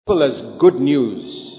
as good news.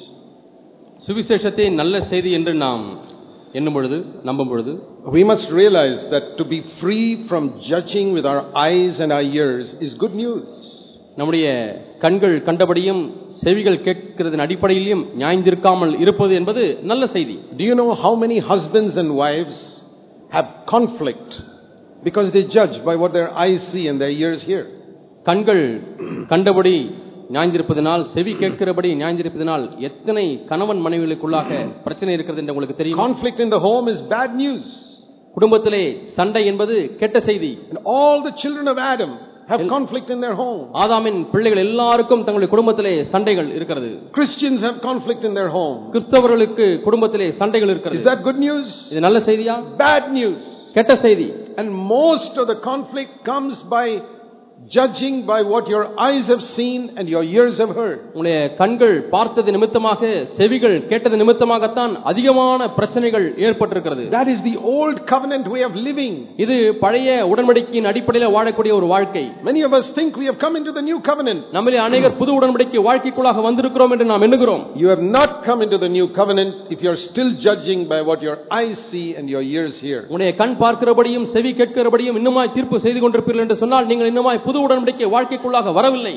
சுவிசேஷத்தை நல்ல செய்தி என்று நாம் எண்ணும் பொழுது நம்பும் பொழுது We must realize that to be free from judging with our eyes and our ears is good news. நம்முடைய கண்கள் கண்டபடியும் செவிகள் கேட்கிறதன் அடிப்படையிலும் நியாயந்திருக்காமல் இருப்பது என்பது நல்ல செய்தி. Do you know how many husbands and wives have conflict because they judge by what their eyes see and their ears hear? கண்கள் கண்டபடி நியாயந்திருப்பதனால் செவி கேட்கிறபடி நியாயந்திருப்பதனால் எத்தனை கணவன் மனைவிகளுக்குள்ளாக பிரச்சனை இருக்கிறது என்று உங்களுக்கு தெரியும். Conflict in the home is bad news. குடும்பத்திலே சண்டை என்பது கெட்ட செய்தி. And all the children of Adam have conflict in their home. ஆதாமின் பிள்ளைகள் எல்லாருக்கும் தங்களுடைய குடும்பத்திலே சண்டைகள் இருக்கிறது. Christians have conflict in their home. கிறிஸ்தவர்களுக்கு குடும்பத்திலே சண்டைகள் இருக்கிறது. Is that good news? இது நல்ல செய்தியா? Bad news. கெட்ட செய்தி. And most of the conflict comes by judging by what your eyes have seen and your ears have heard. உங்களுடைய கண்கள் பார்த்தது நிமித்தமாக செவிகள் கேட்டது நிமித்தமாகத்தான் அதிகமான பிரச்சனைகள் ஏற்பட்டிருக்கிறது. That is the old covenant way of living. இது பழைய உடன்படிக்கையின் அடிப்படையில் வாழக்கூடிய ஒரு வாழ்க்கை. Many of us think we have come into the new covenant. நம்மிலே அநேகர் புது உடன்படிக்கை வாழ்க்கைக்குள்ளாக வந்திருக்கிறோம் என்று நாம் எண்ணுகிறோம். You have not come into the new covenant if you are still judging by what your eyes see and your ears hear. உங்களுடைய கண் பார்க்கிறபடியும் செவி கேட்கிறபடியும் இன்னுமாய் தீர்ப்பு செய்து கொண்டிருப்பீர்கள் என்று சொன்னால் நீங்கள் இன்னுமாய் புது உடன்படிக்கை வாழ்க்கைக்குள்ளாக வரவில்லை.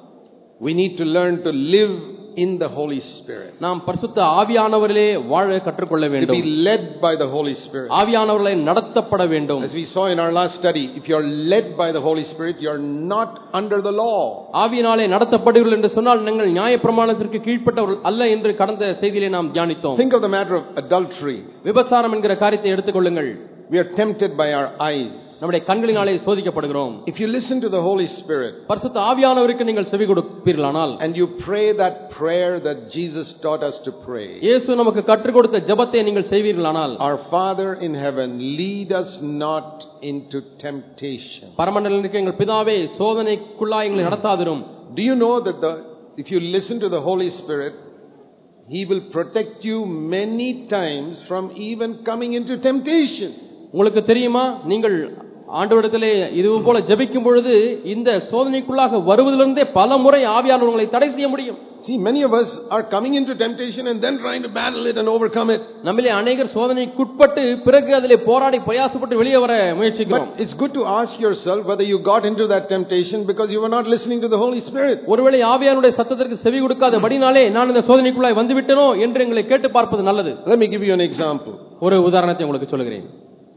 We need to learn to live in the Holy Spirit. நாம் பரிசுத்த ஆவியானவரிலே வாழ கற்றுக்கொள்ள வேண்டும். To be led by the Holy Spirit. ஆவியானவராலே நடத்தப்பட வேண்டும். As we saw in our last study, if you are led by the Holy Spirit, you are not under the law. ஆவியானாலே நடத்தப்படுவீர்கள் என்று சொன்னால் நீங்கள் நியாயப்பிரமாணத்திற்கு கீழ்ப்பட்டவர்கள் அல்ல என்று கடந்த செய்தியிலே நாம் தியானித்தோம். Think of the matter of adultery. விபச்சாரம் என்கிற காரியத்தை எடுத்துக்கொள்ளுங்கள். We are tempted by our eyes. நம்முடைய கண்களினாலே சோதிக்கப்படுகிறோம். If you listen to the Holy Spirit, பரிசுத்த ஆவியானவருக்கு நீங்கள் செவி கொடுப்பீர்களானால், and you pray that prayer that Jesus taught us to pray, இயேசு நமக்கு கற்றுக் கொடுத்த ஜெபத்தை நீங்கள் செய்வீர்களானால், our Father in heaven, lead us not into temptation. பரமண்டலத்தில் இருக்கிற எங்கள் பிதாவே சோதனைக்குள்ளாய் எங்களை நடத்தாதிரும். Do you know that if you listen to the Holy Spirit, He will protect you many times from even coming into temptation. உங்களுக்கு தெரியுமா, நீங்கள் ஆண்டவரிடத்திலே இது போல ஜெபிக்கும் பொழுது இந்த சோதனைக்குள்ளாக வருவதிலிருந்தே பல முறை ஆவியானவர் உங்களை தடை செய்ய முடியும். See, many of us are coming into temptation and then trying to battle it and overcome it. நம்மிலே अनेகர் சோதனைக்குட்பட்டு பிறகு அதிலே போராடி பிரயாசப்பட்டு வெளியே வர முயற்சிக்கிறோம். But it's good to ask yourself whether you got into that temptation because you were not listening to the Holy Spirit. ஒருவேளை ஆவியானவருடைய சத்தத்திற்கு செவி கொடுக்காதபடினாலே நான் இந்த சோதனைக்குள்ளாய் வந்து விட்டேனோ என்று எங்களை கேட்டு பார்ப்பது நல்லது. Let me give you an example. ஒரு உதாரணத்தை உங்களுக்கு சொல்கிறேன்.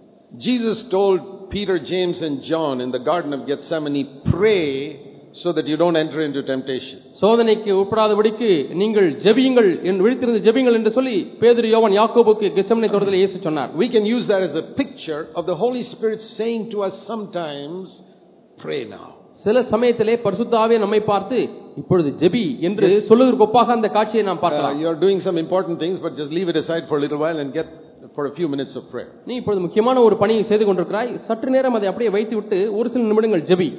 Jesus told Peter, James and John in the Garden of Gethsemane, pray so that you don't enter into temptation. சோதனைக்கு உட்படாதபடிக்கு நீங்கள் ஜெபியுங்கள் என்று விழித்திருந்து ஜெபியுங்கள் என்று சொல்லி பேதுரு யோவான் யாக்கோபுக்கு கெத்செமனே தோட்டத்திலே இயேசு சொன்னார். We can use that as a picture of the Holy Spirit saying to us sometimes, pray now. சில சமயத்திலே பரிசுத்த ஆவியானவர் நம்மை பார்த்து இப்பொழுது ஜெபி என்று சொல்வதற்கு ஒப்பாக அந்த காட்சியை நாம் பார்க்கலாம். You are doing some important things, but just leave it aside for a little while and get for a few minutes of prayer. நீ இப்பொழுது முக்கியமான ஒரு பணியை செய்து கொண்டிருக்கிறாய், சற்று நேரம் அதை அப்படியே வைத்துவிட்டு ஒரு சில நிமிடங்கள் ஜெபி.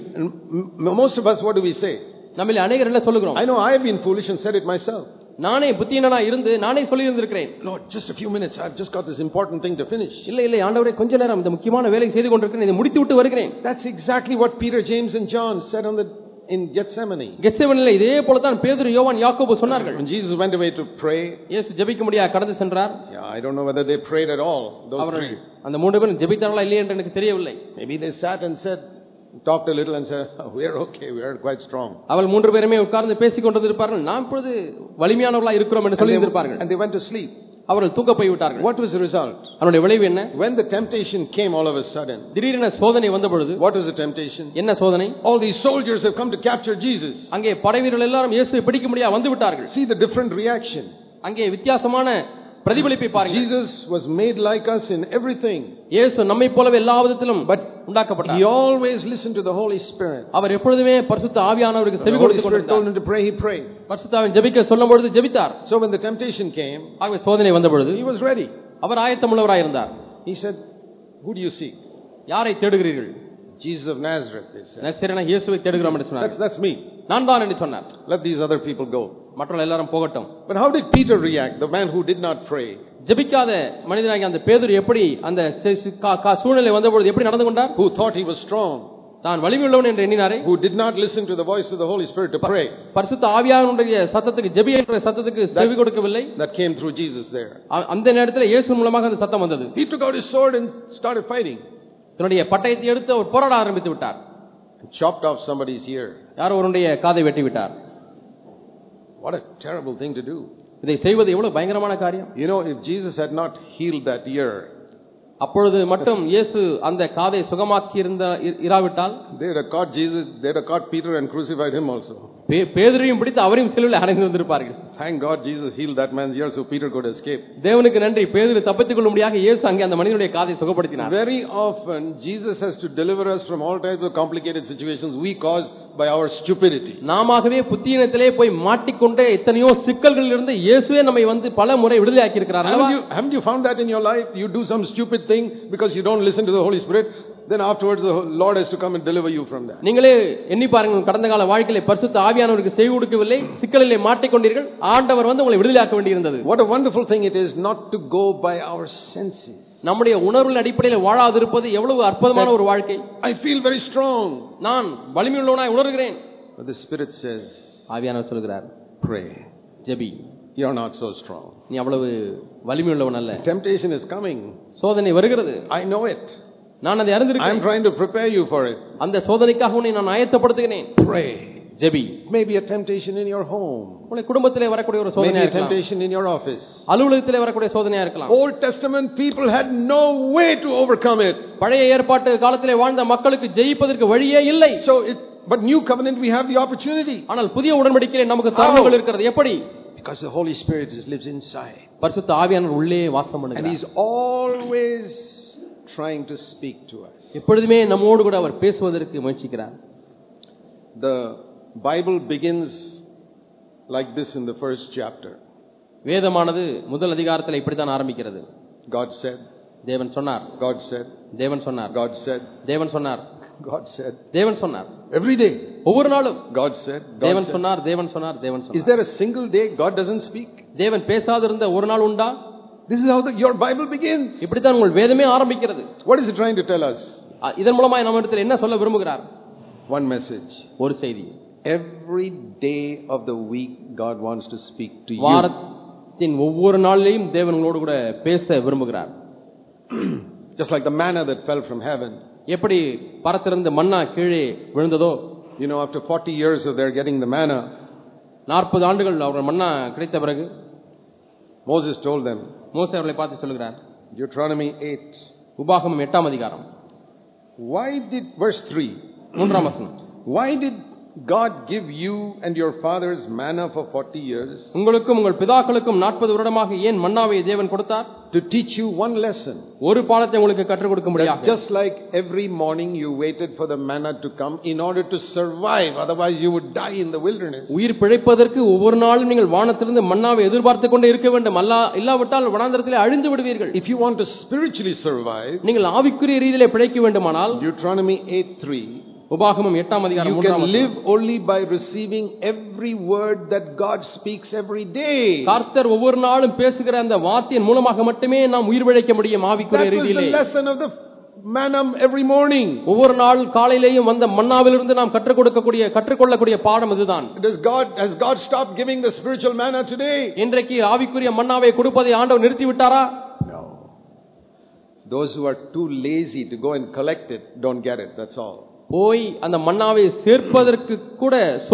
Most of us, what do we say? நம்மில் அநேகர் என்ன சொல்லுகிறோம்? I know I have been foolish and said it myself. நானே புத்தியீனனா இருந்து நானே சொல்லி இருந்திருக்கிறேன். Lord, just a few minutes, I've just got this important thing to finish. இல்லை ஆண்டவரே கொஞ்ச நேரம் இந்த முக்கியமான வேலையை செய்து கொண்டிருக்கிறேன், இதை முடித்துவிட்டு வருகிறேன். That's exactly what Peter, James and John said in Gethsemane. கெத்செமனேல இதே போல தான் பேதுரு யோவான் யாக்கோபு சொன்னார்கள். When Jesus went away to pray, இயேசு ஜெபிக்க முடியாது கடந்து சென்றார். I don't know whether they prayed at all, those three. அந்த மூன்று பேரும் ஜெபித்தார்களா இல்லையா என்று எனக்கு தெரியவில்லை. Maybe they sat and said, talked a little and said, oh, we are okay, we are quite strong. அவர்கள் மூன்று பேருமே உட்கார்ந்து பேசிக் கொண்டிருப்பார்கள், நாம் இப்பொழுது வலிமையானவர்களாக இருக்கிறோம் என்று சொல்லி இருப்பார்கள். And they went to sleep. அவர்கள் தூங்க போய் விட்டார்கள். What was the result? அதனுடைய விளைவு என்ன? When the temptation came all of a sudden, திடீரென சோதனை வந்த பொழுது, what was the temptation? என்ன சோதனை? All these soldiers have come to capture Jesus. அங்கே படைவீரர்கள் எல்லாரும் இயேசுவை பிடிக்க முடியாது வந்து விட்டார்கள். See the different reaction. அங்கே வித்தியாசமான பிரதிபலிப்பை பாருங்கள். Jesus was made like us in everything. இயேசு நம்மை போலவே எல்லா விதத்திலும் உண்டாக்கப்பட்டார். He always listened to the Holy Spirit. அவர் எப்பொழுதுமே பரிசுத்த ஆவியானவருக்கு செவி கொடுத்து கொண்டிருந்தார். told him to pray, he prayed. பரிசுத்த ஆவியானவர் ஜெபிக்க சொல்லும் பொழுது ஜெபித்தார். So when the temptation came, ஆகவே சோதனை வந்த பொழுது he was ready. அவர் ஆயத்தமுள்ளவராய் இருந்தார். He said, who do you seek? யாரை தேடுகிறீர்கள்? Jesus of Nazareth, they said. நசரேயனான இயேசுவை தேடுகிறோம் என்று சொன்னார். That's me. நான் தான் என்று சொன்னார். Let these other people go. மற்றவர்கள் எல்லாரும் போகட்டும். But how did Peter react, the man who did not pray? ஜெபிக்காத மனிதனாகிய அந்த பேதுரு எப்படி அந்த சூழ்நிலை வந்தபொழுது எப்படி நடந்து கொண்டார்? Who thought he was strong? தான் வலிமையுள்ளவன் என்று எண்ணினாரே, who did not listen to the voice of the Holy Spirit to pray, பரிசுத்த ஆவியானவருடைய சத்தத்துக்கு ஜெபிக்கிற சத்தத்துக்கு செவி கொடுக்கவில்லை. that came through Jesus there. அந்த நேரத்தில் இயேசு மூலமாக அந்த சத்தம் வந்தது. He took out his sword and started fighting. தன்னுடைய பட்டயத்தை எடுத்து அவர் போராட ஆரம்பித்து விட்டார். Chopped off somebody's ear. யாரோ ஒருவருடைய காதை வெட்டி விட்டார். What a terrible thing to do. இதை செய்வது எவ்வளவு பயங்கரமான காரியம். You know, if Jesus had not healed that ear, அப்பொழுது மட்டும் இயேசு அந்த காதை சுகமாக்கி இராவிட்டால், they would have caught Jesus, they would have caught Peter and crucified him also. பேதுருவையும் பிடித்து அவரையும் சிலுவையில் அறைந்து வந்திருப்பார்கள். Thank God Jesus healed that man's ear so Peter could escape. தேவனுக்கு நன்றி, பேதுரு தப்பித்துக் கொள்ளும்படியாக இயேசு அங்கே அந்த மனிதனுடைய காதை சுகப்படுத்தினார். Very often Jesus has to deliver us from all types of complicated situations we cause by our stupidity. நாமாகவே புத்தியினத்திலே போய் மாட்டிக்கொண்டே எத்தனையோ சிக்கல்களில் இருந்து இயேசுவே நம்மை வந்து பல முறை விடுதலையாக்கி இருக்கிறார். Haven't you found that in your life? You do some stupid thing because you don't listen to the Holy Spirit, then afterwards the Lord has to come and deliver you from that. நீங்களே எண்ணி பாருங்கள், கடந்த கால வாழ்க்கையிலே பரிசுத்த ஆவியானவருக்கு செவி கொடுக்கவில்லை, சிக்கலிலே மாட்டிக்கொண்டீர்கள், ஆண்டவர் வந்து உங்களை விடுதலையாக்க வேண்டியிருந்தது. What a wonderful thing it is not to go by our senses. நம்முடைய உணர்வுகளின் அடிப்படையில் வாழாதிருப்பது எவ்வளவு அற்புதமான ஒரு வாழ்க்கை. I feel very strong. நான் வலிமையுள்ளவனாய் உணர்கிறேன். But the Spirit says, ஆவியானவர் சொல்கிறார், pray. ஜெபி. You're not so strong. நீ அவ்வளவு வலிமையுள்ளவன் அல்ல. Temptation is coming. சோதனை வருகிறது. I know it. நான் அதை அறிந்திருக்கிறேன். I'm trying to prepare you for it. அந்த சோதனைக்காக உன்னை நான் ஆயத்தப்படுத்துகிறேன். Pray. ஜெபி. Maybe a temptation in your home. உங்கள் குடும்பத்திலே வரக்கூடிய ஒரு சோதனையா இருக்கலாம். Maybe a temptation in your office. அலுவலகத்திலே வரக்கூடிய சோதனையா இருக்கலாம். Old Testament people had no way to overcome it. பழைய ஏற்பாட்டு காலத்திலே வாழ்ந்த மக்களுக்கு ஜெயிப்பதற்கு வழியே இல்லை. But new covenant we have the opportunity. ஆனால் புதிய உடன்படிக்கையிலே நமக்கு தருணங்கள் இருக்கிறது. எப்படி? Because the Holy Spirit lives inside. பரிசுத்த ஆவியானவர் உள்ளே வாசம் பண்ணுகிறார். And he's always trying to speak to us. எப்பொழுதுமே நம்மோடு கூட அவர் பேசுவதற்கு முயற்சிக்கிறார். The Bible begins like this in the first chapter. வேதமானது முதல் அதிகாரத்தில் இப்படி தான் ஆரம்பிக்கிறது. God said, தேவன் சொன்னார். God said, தேவன் சொன்னார். God said, தேவன் சொன்னார். God said, தேவன் சொன்னார். every day, ஒவ்வொரு நாளும் God said, தேவன் சொன்னார், தேவன் சொன்னார், தேவன் சொன்னார். Is there a single day God doesn't speak? தேவன் பேசாதிருந்த ஒரு நாள் உண்டா? This is how your Bible begins. இப்படி தான் உங்கள் வேதமே ஆரம்பிக்கிறது. What is it trying to tell us? இதன் மூலமாக நம்மிடத்தில் என்ன சொல்ல விரும்புகிறார்? One message. ஒரு செய்தி. Every day of the week God wants to speak to you. வாரத்தின் ஒவ்வொரு நாளிலேயும் தேவன் உங்களோடு கூட பேச விரும்புகிறார். Just like the manna that fell from heaven. எப்படி பரத்திலிருந்து மன்னா கீழே விழுந்ததோ, you know, after 40 years of their getting the manna, 40 ஆண்டுகள் அவர்கள் மன்னா கிடைத்த பிறகு Moses told them, மோசே அவர்களை பார்த்து சொல்கிறார், Deuteronomy 8, உபாகமம் 8ஆம் அதிகாரம், why did verse 3, 3ஆம் வசனம், why did God give you and your fathers manna for 40 years? உங்களுக்கும் உங்கள் பிதாக்களுக்கும் 40 வருடமாக ஏன் மன்னாவை தேவன் கொடுத்தார்? To teach you one lesson. ஒரு பாடத்தை உங்களுக்கு கற்றுக் கொடுக்கும்படியாக. Just like every morning you waited for the manna to come in order to survive, otherwise you would die in the wilderness. உயிர் பிழைப்பதற்கு ஒவ்வொரு நாளும் நீங்கள் வானத்திலிருந்து மன்னாவை எதிர்பார்த்துக் கொண்டே இருக்க வேண்டும், இல்லாவிட்டால் வனாந்தரத்திலே அழிந்து விடுவீர்கள். If you want to spiritually survive, நீங்கள் ஆவிக்குரிய ரீதியிலே பிழைக்க வேண்டுமானால் Deuteronomy 8:3, உபாகமம் 8ஆம் அதிகாரம் 3ஆம் you can வசனம், live only by receiving every word that God speaks every day. கர்த்தர் ஒவ்வொரு நாளும் பேசுகிற அந்த வார்த்தையின் மூலமாக மட்டுமே நாம் உயிர் பிழைக்க முடியும் ஆவிக்குரிய ரீதியிலே. That was the lesson of the manna every morning. ஒவ்வொரு நாள் காலையிலேயும் வந்த மன்னாவிலிருந்து நாம் கற்றுக்கொள்ளக்கூடிய பாடம் இதுதான். Has God stopped giving the spiritual manna today? இன்றைக்கு ஆவிக்குரிய மன்னாவை கொடுப்பதை ஆண்டவர் நிறுத்தி விட்டாரா? No. Those who are too lazy to go and collect it don't get it, that's all. போய் அந்த மன்னாவை சேர்ப்பதற்கு கூட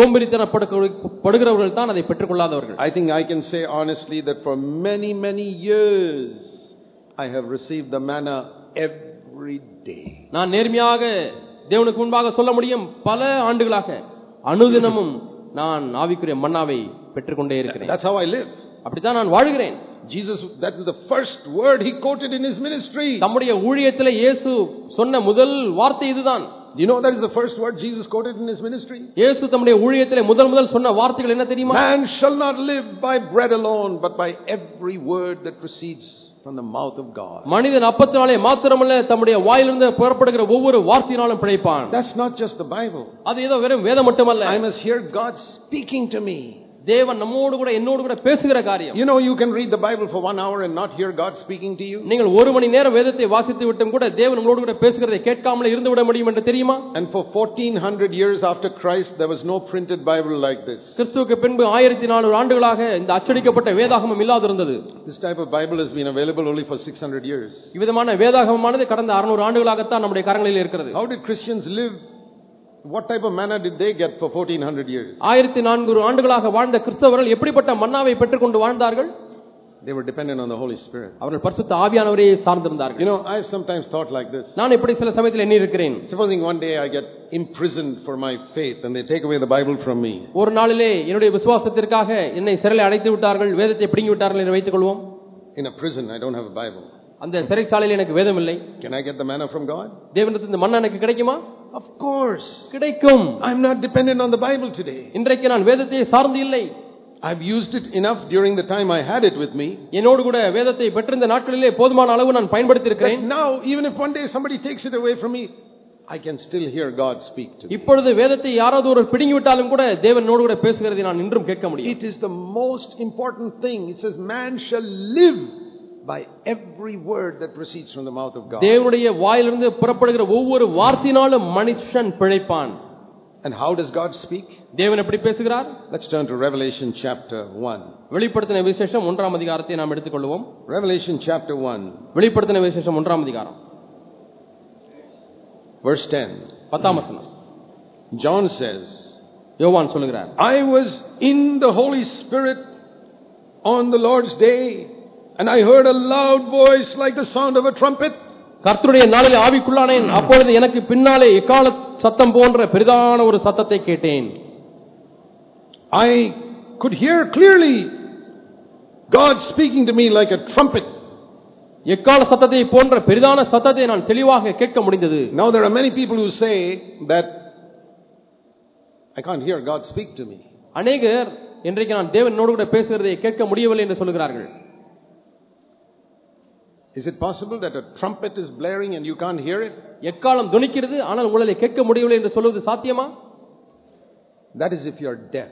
சோம்பேறித்தனப்படுகிறவர்கள் தான் அதை பெற்றுக்கொள்ளாதவர்கள். I think I can say honestly that for many years I have received the manna every day. நான் நேர்மையாக தேவனுக்கு முன்பாக சொல்ல முடியும், பல ஆண்டுகளாக அனுதினமும் நான் ஆவிக்குரிய மன்னாவை பெற்றுக்கொண்டே இருக்கிறேன். That's how I live. அப்படித்தான் நான் வாழ்கிறேன். Jesus, that is the first word he quoted in his ministry. தம்முடைய ஊழியத்திலே இயேசு சொன்ன முதல் வார்த்தை இதுதான். You know that is the first word Jesus quoted in his ministry? இயேசு தம்முடைய ஊழியத்திலே முதல் சொன்ன வார்த்தைகள் என்ன தெரியுமா? Man shall not live by bread alone, but by every word that proceeds from the mouth of God. மனிதன் அப்பத்தினாலே மாத்திரமல்ல, தம்முடைய வாயிலிருந்து புறப்படுகிற ஒவ்வொரு வார்த்தையினாலும் பிழைப்பான். That's not just the Bible. அது ஏதோ வெறும் வேதம் மட்டுமல்ல. I must hear God speaking to me. தேவன் நம்மோடு கூட என்னோடு கூட பேசுகிற காரியம். You know, you can read the Bible for 1 hour and not hear God speaking to you. நீங்கள் 1 மணி நேரம் வேதத்தை வாசித்து விட்டும் கூட தேவன் நம்மோடு கூட பேசுகிறதை கேட்காமலே இருந்து விட முடியும் என்று தெரியுமா? And for 1400 years after Christ there was no printed Bible like this. கிறிஸ்துவுக்கு பின்பு 1400 ஆண்டுகளாக இந்த அச்சடிக்கப்பட்ட வேதாகமம் இல்லாதிருந்தது. This type of Bible has been available only for 600 years. இவ்விதமான வேதாகமமானது கடந்த 600 ஆண்டுகளாக தான் நம்முடைய கரங்களில் இருக்கிறது. How did Christians live? What type of manna did they get for 1400 years? 1400 ஆண்டுகளாக வாழ்ந்த கிறிஸ்தவர்கள் எப்படிப்பட்ட மன்னாவை பெற்றுக்கொண்டு வாழ்ந்தார்கள்? They were dependent on the Holy Spirit. அவர்கள் பரிசுத்த ஆவியானவரை சார்ந்திருந்தார்கள். You know, I have sometimes thought like this. நான் இப்படி சில சமயத்தில் எண்ணி இருக்கிறேன். Supposing one day I get imprisoned for my faith and they take away the Bible from me. ஒரு நாளிலே என்னுடைய விசுவாசத்திற்காக என்னை சிறையில் அடைத்து விட்டார்கள், வேதத்தை பிடுங்கி விட்டார்கள் என்று வைத்துக் கொள்வோம். In a prison I don't have a Bible. அந்த சிறைச்சாலையில் எனக்கு வேதம் இல்லை. Can I get the manna from God? தேவனிடத்தில் இந்த மன்னா எனக்கு கிடைக்குமா? Of course. கிடைக்கும். I am not dependent on the Bible today. இன்றைக்கு நான் வேதத்தை சார்ந்து இல்லை. I've used it enough during the time I had it with me. என்னோடு கூட வேதத்தை பெற்றிருந்த நாட்களிலே போதுமான அளவு நான் பயன்படுத்தி இருக்கிறேன். Now even if one day somebody takes it away from me, I can still hear God speak to me. இப்பொழுது வேதத்தை யாராவது ஒரு பிடுங்கி விட்டாலும் கூட தேவனோடு கூட பேசுகிறதை நான் இன்றும் கேட்க முடியும். It is the most important thing. It says man shall live by every word that proceeds from the mouth of God. தேவனுடைய வாயிலிருந்து புறப்படுகிற ஒவ்வொரு வார்த்தையினாலும் மனுஷன் பிழைப்பான். And how does God speak? தேவன் எப்படி பேசுகிறார்? Let's turn to Revelation chapter 1. வெளிப்படுத்தின விசேஷம் 1ஆம் அதிகாரத்தை நாம் எடுத்துக்கொள்வோம். Revelation chapter 1. வெளிப்படுத்தின விசேஷம் 1ஆம் அதிகாரம். Verse 10. 10ஆம் வசனம். John says, யோவான் சொல்கிறார், I was in the Holy Spirit on the Lord's day and I heard a loud voice like the sound of a trumpet. கர்த்தருடைய நாளிலே ஆவிக்குள்ளானேன், அப்பொழுது எனக்கு பின்னாலே எக்காள சத்தம் போன்ற பெரிதான ஒரு சத்தத்தை கேட்டேன். I could hear clearly God speaking to me like a trumpet. எக்காள சத்தத்தை போன்ற பெரிதான சத்தத்தை நான் தெளிவாக கேட்க முடிந்தது. Now there are many people who say that I can't hear God speak to me. அநேகர் இன்றைக்கு நான் தேவனோடு கூட பேசுகிறதை கேட்க முடியவில்லை என்று சொல்கிறார்கள். Is it possible that a trumpet is blaring and you can't hear it? எக்காலம் துணிக்கிறது ஆனால் உங்களால் கேட்க முடியவில்லை என்று சொல்வது சாத்தியமா? That is if you are deaf.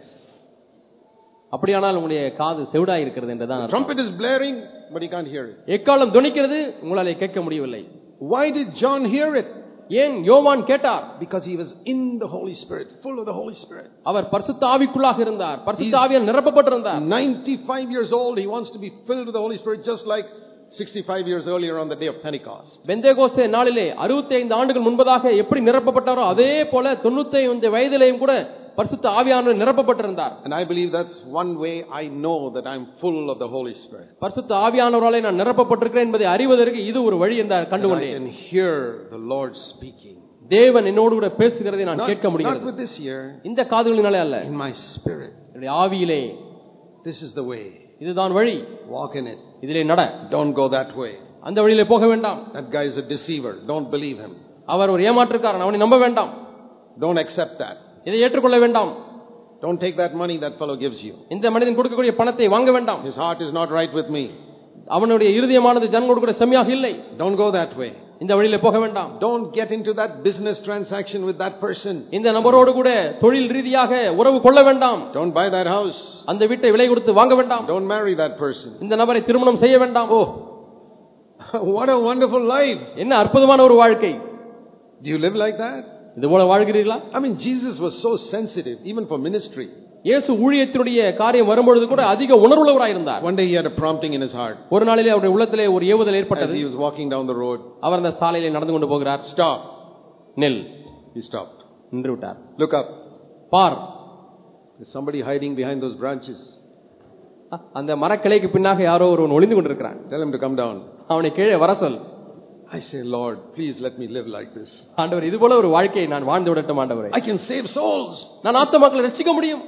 அப்படியானால் உங்களுடைய காது செவிடாய் இருக்கிறது என்றுதான். Trumpet is blaring but you can't hear it. எக்காலம் துணிக்கிறது உங்களால் கேட்க முடியவில்லை. Why did John hear it? ஏன் யோவான் கேட்டார்? Because he was in the Holy Spirit, full of the Holy Spirit. அவர் பரிசுத்த ஆவிக்குள்ளாக இருந்தார், பரிசுத்த ஆவியால் நிரப்பப்பட்டிருந்தார். 95 years old, he wants to be filled with the Holy Spirit just like 65 years earlier on the day of Pentecost. Pentecost நாளிலே 65 ஆண்டுகள் முன்பதாக எப்படி நிரப்பப்பட்டாரோ அதே போல 95 வயதிலேயும் கூட பரிசுத்த ஆவியானவர் நிரப்பப்பட்டிருந்தார். And I believe that's one way I know that I'm full of the Holy Spirit. பரிசுத்த ஆவியானவராலே நான் நிரப்பப்பட்டிருக்கிறேன் என்பதை அறிவதற்கு இது ஒரு வழி என்று கண்டுகொண்டேன். I can hear the Lord speaking. தேவன் என்னோடு கூட பேசுகிறதை நான் கேட்க முடிகிறது. Not with this ear. இந்த காதுகளினாலே அல்ல. In my spirit. என்னுடைய ஆவியிலே. This is the way. இதுதான் வழி. Walk in it. இதிலே நட. Don't go that way. அந்த வழியிலே போக வேண்டாம். That guy is a deceiver. Don't believe him. அவர் ஒரு ஏமாற்றுக்காரன், அவனை நம்ப வேண்டாம். Don't accept that. இதை ஏற்றுக்கொள்ள வேண்டாம். Don't take that money that fellow gives you. இந்த மனிதன் கொடுக்கக்கூடிய பணத்தை வாங்க வேண்டாம். His heart is not right with me. அவனுடைய இருதயமானது ஜனங்களோடு கூட செம்மையாக இல்லை. Don't go that way. இந்த வழியிலே போக வேண்டாம். Don't get into that business transaction with that person. இந்த நபரோடு கூட தொழில் ரீதியாக உறவு கொள்ள வேண்டாம். Don't buy that house. அந்த வீட்டை விலை கொடுத்து வாங்க வேண்டாம். Don't marry that person. இந்த நபரை திருமணம் செய்ய வேண்டாம். Oh, what a wonderful life. என்ன அற்புதமான ஒரு வாழ்க்கை. Do you live like that? இது போல வாழ்கிறீர்களா? I mean, Jesus was so sensitive even for ministry. இயேசு ஊழியத்தினுடைய காரியம் வரும்பொழுது கூட அதிக உணர்வுள்ளவராய் இருந்தார். One day he had a prompting in his heart. ஒரு நாளிலே அவருடைய உள்ளத்திலே ஒரு ஏவுதல் ஏற்பட்டது. As he was walking down the road. அவர் அந்த சாலையிலே நடந்து கொண்டு போகிறார். Stop. நில். He stopped. நின்று விட்டார். Look up. Bar. There's somebody hiding behind those branches. அந்த மரக்கிளைக்கு பின்னாக யாரோ ஒருவன் ஒளிந்து கொண்டிருக்கிறான். Tell him to come down. அவனை கீழே வர சொல். I say, Lord, please let me live like this. ஆண்டவர் இது போல ஒரு வாழ்க்கையை நான் வாழ்ந்து விடட்டும் ஆண்டவரே. I can save souls. நான் ஆத்துமாக்களை ரட்சிக்க முடியும்.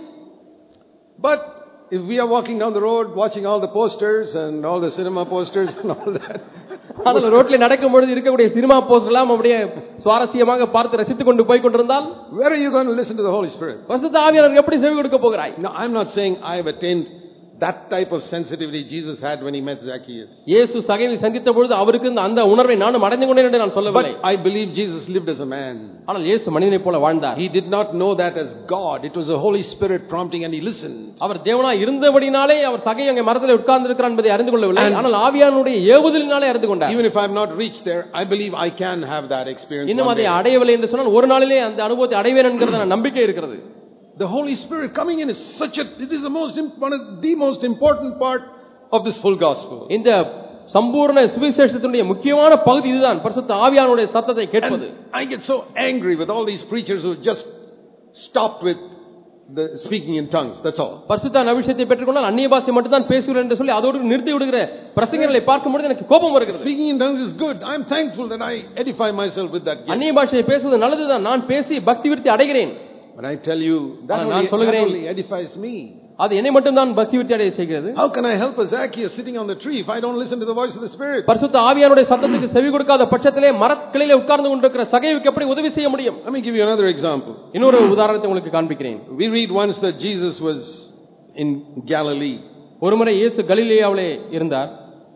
But if we are walking down the road watching all the posters and all the cinema posters and all that, ஆனால் ரோட்ல நடக்கும் பொழுது இருக்கக்கூடிய சினிமா போஸ்டர் எல்லாம் அப்படியே சுவாரஸ்யமாக பார்த்து ரசித்துக் கொண்டு போய் கொண்டிருந்தால், where are you going to listen to the Holy Spirit? பரிசுத்த ஆவியானவருக்கு எப்படி செவி கொடுக்க போகிறாய்? No, I'm not saying I have attained that type of sensitivity Jesus had when he met Zacchaeus. இயேசு சகேயுவை சந்தித்த பொழுது அவருக்கு அந்த உணர்வை நானும் அடைந்து கொண்டேன் என்று நான் சொல்லவில்லை. But I believe Jesus lived as a man. ஆனால் இயேசு மனிதனைப் போல வாழ்ந்தார். He did not know that as God. It was the Holy Spirit prompting and he listened. அவர் தேவனாய் இருந்தபடினாலே அவர் சகேயு அங்கே மரத்திலே உட்கார்ந்து இருக்கிறான் என்பதை அறிந்து கொள்ளவில்லை. ஆனால் ஆவியானவருடைய ஏவுதலினாலே அறிந்து கொண்டார். Even if I have not reached there, I believe I can have that experience. இன்னும் அதை அடையவில்லை என்று சொன்னால் ஒரு நாளிலே அந்த அனுபவத்தை அடைவேன் என்கிற நம்பிக்கை இருக்கிறது. The Holy Spirit coming in is it is the most important part of this full gospel. இந்த சம்பூர்ண சுவிசேஷத்தினுடைய முக்கியமான பகுதி இதுதான், பரிசுத்த ஆவியானவருடைய சத்தத்தை கேட்பது. I get so angry with all these preachers who just stopped with the speaking in tongues. That's all. பரிசுத்த அபிஷேகத்தை பெற்றுக்கொண்டால் அந்நிய பாஷை மட்டும் தான் பேசுகிறேன் என்று சொல்லி அதோடு நிறுத்தி விடுகிற பிரசங்கங்களை பார்க்கும்போது எனக்கு கோபம் வருகிறது. Speaking in tongues is good. I am thankful that I edify myself with that gift. அந்நிய பாஷையை பேசுவது நல்லதுதான். நான் பேசி பக்தி விருத்தி அடைகிறேன். But I tell you, that only edifies me. அது என்னை மட்டும் தான் பக்தி விருத்தி அடைய செய்கிறது. How can I help a Zacchaeus sitting on the tree if I don't listen to the voice of the Spirit? பரிசுத்த ஆவியானவருடைய சத்தத்துக்கு செவி கொடுக்காத பட்சத்திலே மரக்கிளையிலே உட்கார்ந்து கொண்டிருக்கிற சகேயுவுக்கு எப்படி உதவி செய்ய முடியும்? Let me give you another example. இன்னொரு உதாரணத்தை உங்களுக்கு காண்பிக்கிறேன். We read once that Jesus was in Galilee. ஒருமுறை இயேசு கலிலேயாவிலே இருந்தார்.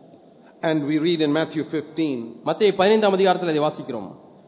And we read in Matthew 15. மத்தேயு 15ஆம் அதிகாரத்தில் அதை வாசிக்கிறோம்.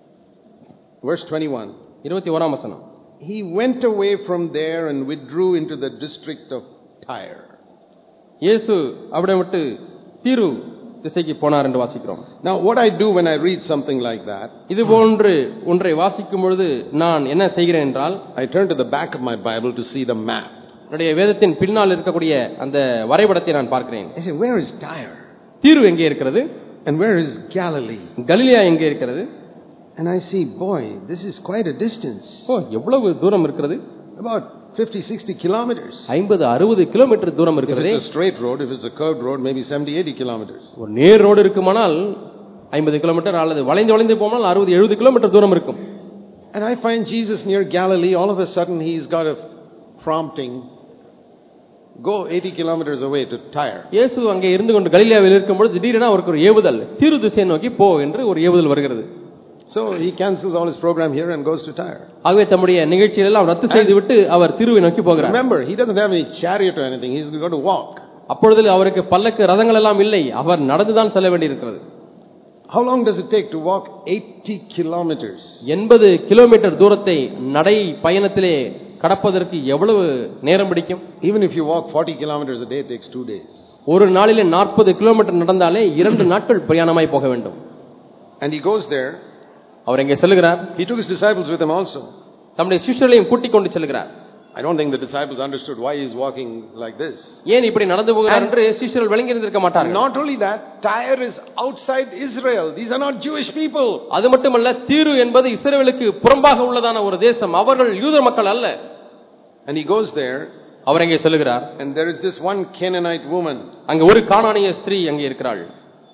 Verse 21. 21ஆம் வசனம். He went away from there and withdrew into the district of Tyre. இயேசு அவரை விட்டு தீரு திசைக்கு போனார் என்று வாசிக்கிறோம். Now what I do when I read something like that, இது போன்று ஒன்றை வாசிக்கும் பொழுது நான் என்ன செய்கிறேன் என்றால், I turn to the back of my Bible to see the map. என்னுடைய வேதத்தின் பின்னால் இருக்கக்கூடிய அந்த வரைபடத்தை நான் பார்க்கிறேன். I say, where is Tyre? தீரு எங்கே இருக்கிறது? And where is Galilee? கலிலேயா எங்கே இருக்கிறது? And I see, boy, this is quite a distance. எவ்வளவு தூரம் இருக்கிறது? About 50-60 kilometers. 50-60 கிலோமீட்டர் தூரம் இருக்கிறது. If it's a straight road, if it's a curved road, maybe 70-80 kilometers. ஒரு நேர் ரோடு இருக்குமானால் 50 கிலோமீட்டர், அல்லது வளைந்து போனால் 60-70 கிலோமீட்டர் தூரம் இருக்கும். And I find Jesus near Galilee. All of a sudden he's got a prompting, go 80 kilometers away to Tyre. இயேசு அங்கே இருந்து கொண்டு கலிலேயாவில் இருக்கும்போது திடீரென அவருக்கு ஒரு ஏவுதல், தீரு திசையை நோக்கி போ என்று ஒரு ஏவுதல் வருகிறது. So he cancels all his program here and goes to Tyre. ஆகவே தம்முடைய நிகழ்ச்சிகளை எல்லாம் ரத்து செய்துவிட்டு அவர் தீருவை நோக்கி போகிறார். Remember, he doesn't have any chariot or anything. He's going to walk. அப்பொழுது அவருக்கு பல்லக்கு ரதங்கள் எல்லாம் இல்லை, அவர் நடந்து தான் செல்ல வேண்டியிருக்கிறது. How long does it take to walk 80 kilometers? 80 kilometre தூரத்தை நடை பயணத்திலே கடப்பதற்கு எவ்வளவு நேரம் பிடிக்கும்? Even if you walk 40 kilometers a day, it takes 2 days. ஒரு நாளிலே 40 கிலோமீட்டர் நடந்தாலே 2 நாட்கள் பிரயாணமாய் போக வேண்டும். And he goes there. அவர் எங்கே செல்கிறார்? He took his disciples with him also. தம்முடைய சிஷ்யர்களையும் கூட்டிக் கொண்டு செல்கிறார். I don't think the disciples understood why he is walking like this. ஏன் இப்படி நடந்து போகிறார் என்று சிஷ்யர்கள் விளங்கி இருந்திருக்க மாட்டார்கள். Not only that, Tyre is outside Israel. These are not Jewish people. அது மட்டுமல்ல, தீரு என்பது இஸ்ரவேலுக்கு புறம்பாக உள்ளதான ஒரு தேசம். அவர்கள் யூத மக்கள் அல்ல. And he goes there. அவர் எங்கே செல்கிறார்? And there is this one Canaanite woman. அங்கே ஒரு கானானிய ஸ்திரீ அங்கே இருக்கிறாள்.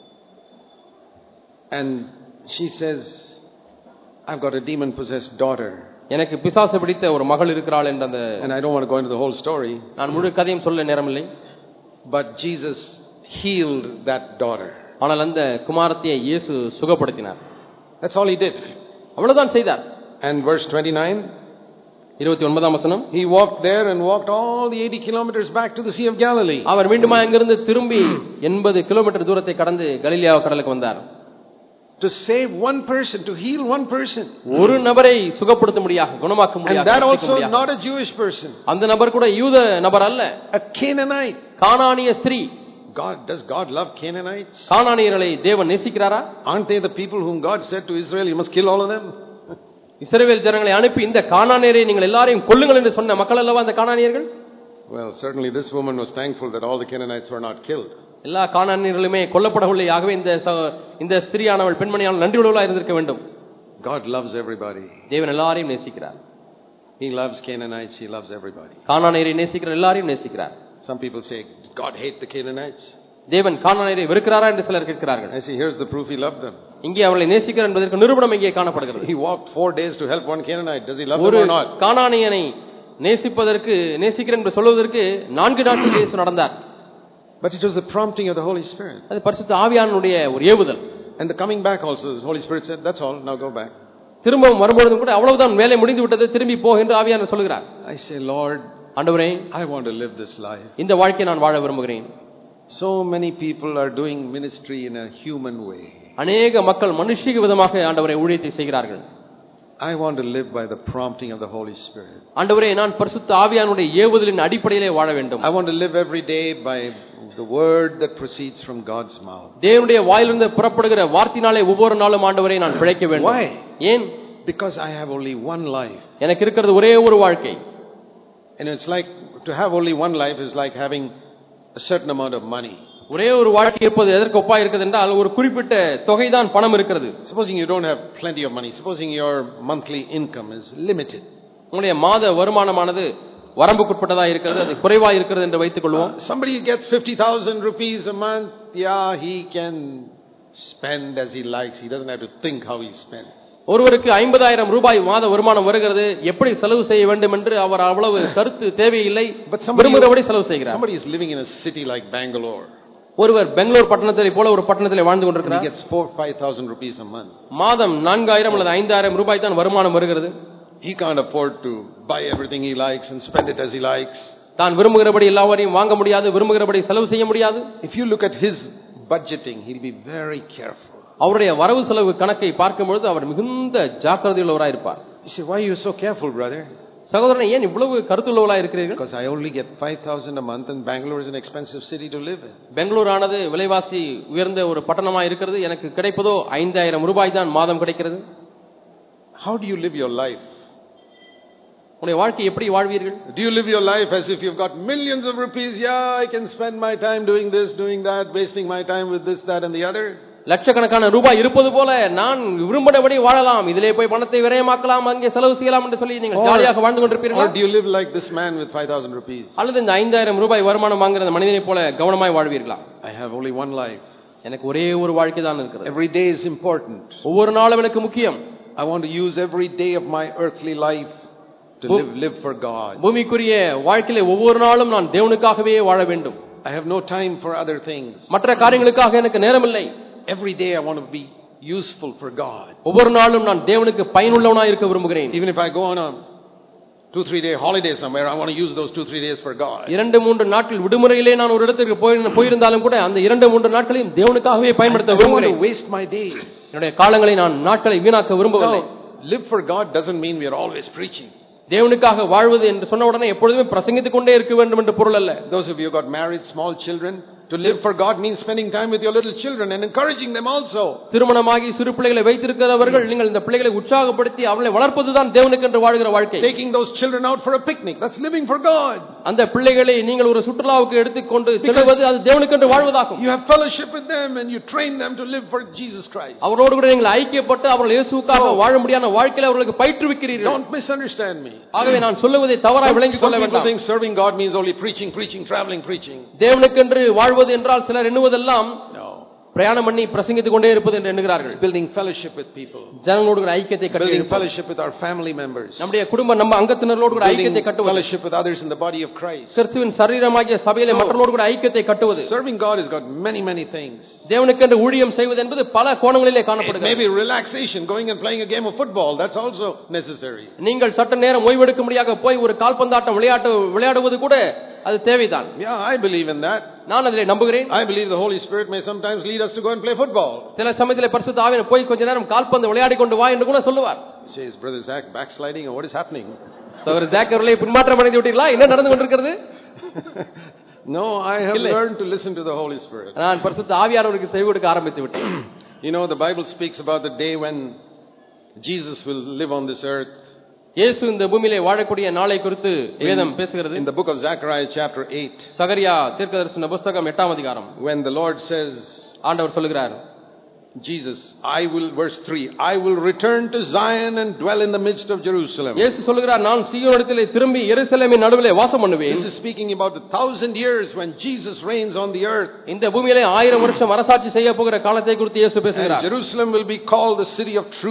And she says, I've got a demon possessed daughter. எனக்கு பிசாசு பிடித்த ஒரு மகள் இருக்கிறாள் என்ற அந்த, and I don't want to go into the whole story. நான் முழு கதையும் சொல்ல நேரமில்லை. But Jesus healed that daughter. ஆனால் அந்த குமாரத்தியை இயேசு சுகப்படுத்தினார். That's all he did. அவ்வளவுதான் செய்தார். And verse 29, 29ஆம் வசனம், he walked there and walked all the 80 kilometers back to the Sea of Galilee. அவர் மீண்டும் அங்கிருந்து திரும்பி 80 கிலோமீட்டர் தூரத்தை கடந்து கலிலேயா கடலுக்கு வந்தார். To save one person, to heal one person. ஒரு நபரை சுகப்படுத்த முடியாக, குணமாக்க முடியாக. And that also not a Jewish person. அந்த நபர் கூட யூத நபர் அல்ல, a Canaanite. கானானிய ஸ்திரீ. Does God love Canaanites? கானானியர்களை தேவன் நேசிக்கிறாரா? Aren't they the people whom God said to Israel, you must kill all of them? இஸ்ரவேல் ஜனங்களை அனுப்பி இந்த கானானியரை நீங்கள் எல்லாரையும் கொல்லுங்கள் என்று சொன்ன மக்கள் அல்லவா அந்த கானானியர்கள்? Well, certainly this woman was thankful that all the Canaanites were not killed. எல்லா கானானியர்களுமே கொல்லப்படவில்லை. ஆகவே இந்த ஸ்திரீயானவள் பெண்மணியானவள் நன்றியுள்ளவளாக இருந்திருக்க வேண்டும். God loves everybody. தேவன் எல்லாரையும் நேசிக்கிறார். He loves Canaanites, he loves everybody. கானானியரை நேசிக்கிறார், எல்லாரையும் நேசிக்கிறார். Some people say, God hate the Canaanites. தேவன் கானானியரை வெறுக்கிறாரா என்று சிலர் கேட்கிறார்கள். I say, here's the proof he loved them. இங்கே அவளை நேசிக்கிறார் என்பதற்கு நிரூபணம் இங்கே காணப்படுகிறது. He walked 4 days to help one Canaanite. Does he love them or not? கானானியனை நேசிக்கிறேன் என்று சொல்வதற்கு 4 நாட்கள் இயேசு நடந்தார். But it was the prompting of the Holy Spirit. அது பரிசுத்த ஆவியானவருடைய ஒரு ஏவுதல். And the coming back also, the Holy Spirit said, that's all, now go back. திரும்பவும் வரும்போது கூட அவ்வளவுதான், வேலை முடிந்து விட்டது, திரும்பி போ என்று ஆவியானவர் சொல்கிறார். I say, Lord, ஆண்டவரே, I want to live this life. இந்த வாழ்க்கையை நான் வாழ விரும்புகிறேன். So many people are doing ministry in a human way. அநேக மக்கள் மனுஷிக விதமாக ஆண்டவரே ஊழியத்தை செய்கிறார்கள். I want to live by the prompting of the Holy Spirit. ஆண்டவரே, நான் பரிசுத்த ஆவியானுடைய ஏவுதலின் அடிப்படையிலே வாழ வேண்டும். I want to live every day by the word that proceeds from God's mouth. தேவனுடைய வாயிலிருந்து புறப்படுகிற வார்த்தையினாலே ஒவ்வொரு நாளும் ஆண்டவரே நான் பிழைக்க வேண்டும். Why? ஏன்? Because I have only one life. எனக்கு இருக்கிறது ஒரே ஒரு வாழ்க்கை. And it's like to have only one life is like having a certain amount of money. ஒரே ஒரு வாழ்க்கை இருப்பது எதற்கு ஒப்பா இருக்கிறது என்றால் ஒரு குறிப்பிட்ட தொகைதான் பணம் இருக்கிறது. Supposing you don't have plenty of money, supposing your monthly income is limited. உங்களுடைய மாத வருமானமானது வரம்புக்குட்பட்டதா இருக்கிறது, அது குறைவா இருக்கிறது என்று வைத்துக் கொள்வோம். Somebody gets 50,000 rupees a month, yeah, he can spend as he likes. He doesn't have to think how he spends. ஒருவருக்கு 50,000 ரூபாய் மாத வருமானம் வருகிறது, எப்படி செலவு செய்ய வேண்டும் என்று அவர் அவ்வளவு கருத்து தேவையில்லை, விரும்புகிறபடி செலவு செய்கிறார். Somebody is living in a city like Bangalore. ஒருவர் பெங்களூர் பட்டணத்தை போல ஒரு பட்டணத்திலே வாழ்ந்து கொண்டிருக்கிறார். He gets 4,000-5,000 rupees a month. மாதம் 4,000 அல்லது 5,000 ரூபாய் தான் வருமானம் வருகிறது. He can't afford to buy everything he likes and spend it as he likes. தான் விரும்புகிறபடி எல்லாவற்றையும் வாங்க முடியாது, விரும்புகிறபடி செலவு செய்ய முடியாது. If you look at his budgeting, he'll be very careful. அவருடைய வரவு செலவு கணக்கை பார்க்கும் பொழுது அவர் மிகுந்த ஜாக்கிரதையுள்ளவராய் இருப்பார். You say, why are you so careful, brother? சகோதரனே, ஏன் இவ்வளவு கருத்துள்ளவராய் இருக்கிறீர்கள்? Because I only get 5,000 a month and Bangalore is an expensive city to live in. Bangalore ஆனது விலைவாசி உயர்ந்த ஒரு பட்டணமாய் இருக்கிறது. எனக்கு கிடைப்பதோ 5,000 ரூபாய் தான் மாதம் கிடைக்கிறது. How do you live your life? உங்களுடைய வாழ்க்கை எப்படி வாழ்வீர்கள்? Do you live your life as if you've got millions of rupees? Yeah, I can spend my time doing this, doing that, wasting my time with this, that and the other. லட்சக்கணக்கான ரூபாய் இருப்பது போல நான் விரும்பினபடி வாழலாம், இதிலே போய் பணத்தை விரயமாக்கலாம், அங்கே செலவு செய்யலாம் என்று சொல்லி நீங்கள் ஜாலியாக வாழ்ந்து கொண்டிருப்பீர்கள். Or do you live like this man with 5,000 rupees? அல்லது இந்த 5,000 ரூபாய் வருமானம் வாங்குற மனிதனைப் போல கவனமாய் வாழ்வீர்களா? I have only one life. எனக்கு ஒரே ஒரு வாழ்க்கை தான் இருக்கிறது. Every day is important. ஒவ்வொரு நாளும் எனக்கு முக்கியம். I want to use every day of my earthly life to live for God. பூமிக்குரிய வாழ்க்கையிலே ஒவ்வொரு நாளும் நான் தேவனுக்காகவே வாழ வேண்டும். I have no time for other things. மற்ற காரியங்களுக்காக எனக்கு நேரம் இல்லை. Every day I want to be useful for God. ஒவ்வொரு நாளும் நான் தேவனுக்கு பயனுள்ளவனாய் இருக்க விரும்புகிறேன். Even if I go on a 2-3 day holiday somewhere, I want to use those 2-3 days for God. 2-3 நாட்கள் விடுமுறையிலே நான் ஒரு இடத்துக்கு போயிருந்தாலும் கூட அந்த 2-3 நாட்களையும் தேவனுக்காகவே பயன்படுத்த விரும்புகிறேன். I don't want to waste my days. என்னுடைய காலங்களை நான் நாட்களை வீணாக்க விரும்பவில்லை. Live for God doesn't mean we are always preaching. தேவனுக்காக வாழ்வது என்று சொன்ன உடனே எப்பொழுதுமே பிரசங்கித்துக் கொண்டே இருக்க வேண்டும் என்று பொருள் அல்ல. Those of you who got married, small children, to live for God means spending time with your little children and encouraging them also. திருமணமாகி சிறு பிள்ளைகளை வைத்திருக்கிறவர்கள் நீங்கள் இந்த பிள்ளைகளை உற்சாகப்படுத்தி அவர்களை வளர்ப்பதுதான் தேவனுக்கு என்று வாழ்கிற வாழ்க்கை. Taking those children out for a picnic, that's living for God. அந்த பிள்ளைகளை நீங்கள் ஒரு சுற்றுலாவுக்கு எடுத்துக்கொண்டு செல்வது அது தேவனுக்கு என்று வாழ்வதாகும். You have fellowship with them and you train them to live for Jesus Christ. அவரோடு கூட நீங்கள் ஐக்கியப்பட்டு அவர்கள் இயேசுவுக்காக வாழ முடியாத வாழ்க்கையில அவர்களுக்கு பயிற்றுவிக்கிறீர்கள். Don't misunderstand me. ஆகவே நான் சொல்லுவதை தவறாக விளங்கிக் கொள்ள வேண்டாம். Some people think serving God means only preaching, traveling, preaching. தேவனுக்கு என்று வாழ்வது என்றால் சிலர் எண்ணுவதெல்லாம் பிரயாணம் பண்ணி பிரசங்கித்துக் கொண்டே இருப்பது என்று எண்ணுகிறார்கள். Building fellowship with people. ஜனங்களோடு கூட ஐக்கியத்தை கட்டுவது. Building fellowship with our family members. நம்முடைய நம்ம அங்கத்தினரோடு கூட ஐக்கியத்தை கட்டுவது. Fellowship with others in the body of Christ. கிறிஸ்துவின் சரீரமாகிய சபையிலே மற்றவர்களோடு கூட ஐக்கியத்தை கட்டுவது. Serving God has got many things. தேவனுக்கு என்று ஊழியம் செய்வது என்பது பல கோணங்களிலே காணப்படுகிறது. Maybe relaxation, going and playing a game of football, that's also necessary. நீங்கள் சற்று நேரம் ஓய்வெடுக்கும்படியாக போய் ஒரு கால்பந்தாட்டம் விளையாடுவது கூட அது தேவைதான். Yeah, I believe in that. நான் அதிலே நம்புகிறேன். I believe the Holy Spirit may sometimes lead us to go and play football. சில சமயத்திலே பரிசுத்த ஆவியானவர் போய் கொஞ்ச நேரம் கால்பந்து விளையாடி கொண்டு வா என்று கூட சொல்லுவார். Says brother Zach backsliding or what is happening? சகோதரர் ஜாக் அவர்களே பின்மாற்றம் அடைந்து விட்டீர்களா? என்ன நடந்து கொண்டிருக்கிறது? No, I have learned to listen to the Holy Spirit. நான் பரிசுத்த ஆவியானவருக்கு செவி கொடுக்க ஆரம்பித்து விட்டேன். You know, the Bible speaks about the day when Jesus will live on this earth. இயேசு இந்த பூமியிலே வாழக்கூடிய நாளை குறித்து வேதம் பேசுகிறது. In the book of Zechariah chapter 8. சகரியா தீர்க்கதரிசன புத்தகம் 8ஆம் அதிகாரம். When the Lord says, ஆண்டவர் சொல்கிறார், Jesus, verse 3, I will return to Zion and dwell in the midst of Jerusalem. இயேசு சொல்கிறார், நான் சீயோனிடத்திலே திரும்பி எருசலேமின் நடுவிலே வாசம் பண்ணுவேன். This is speaking about the 1,000 years when Jesus reigns on the earth. இந்த பூமியிலே 1000 வருஷம் அரசாட்சி செய்ய போகிற காலத்தை குறித்து இயேசு பேசுகிறார். Jerusalem will be called the city of truth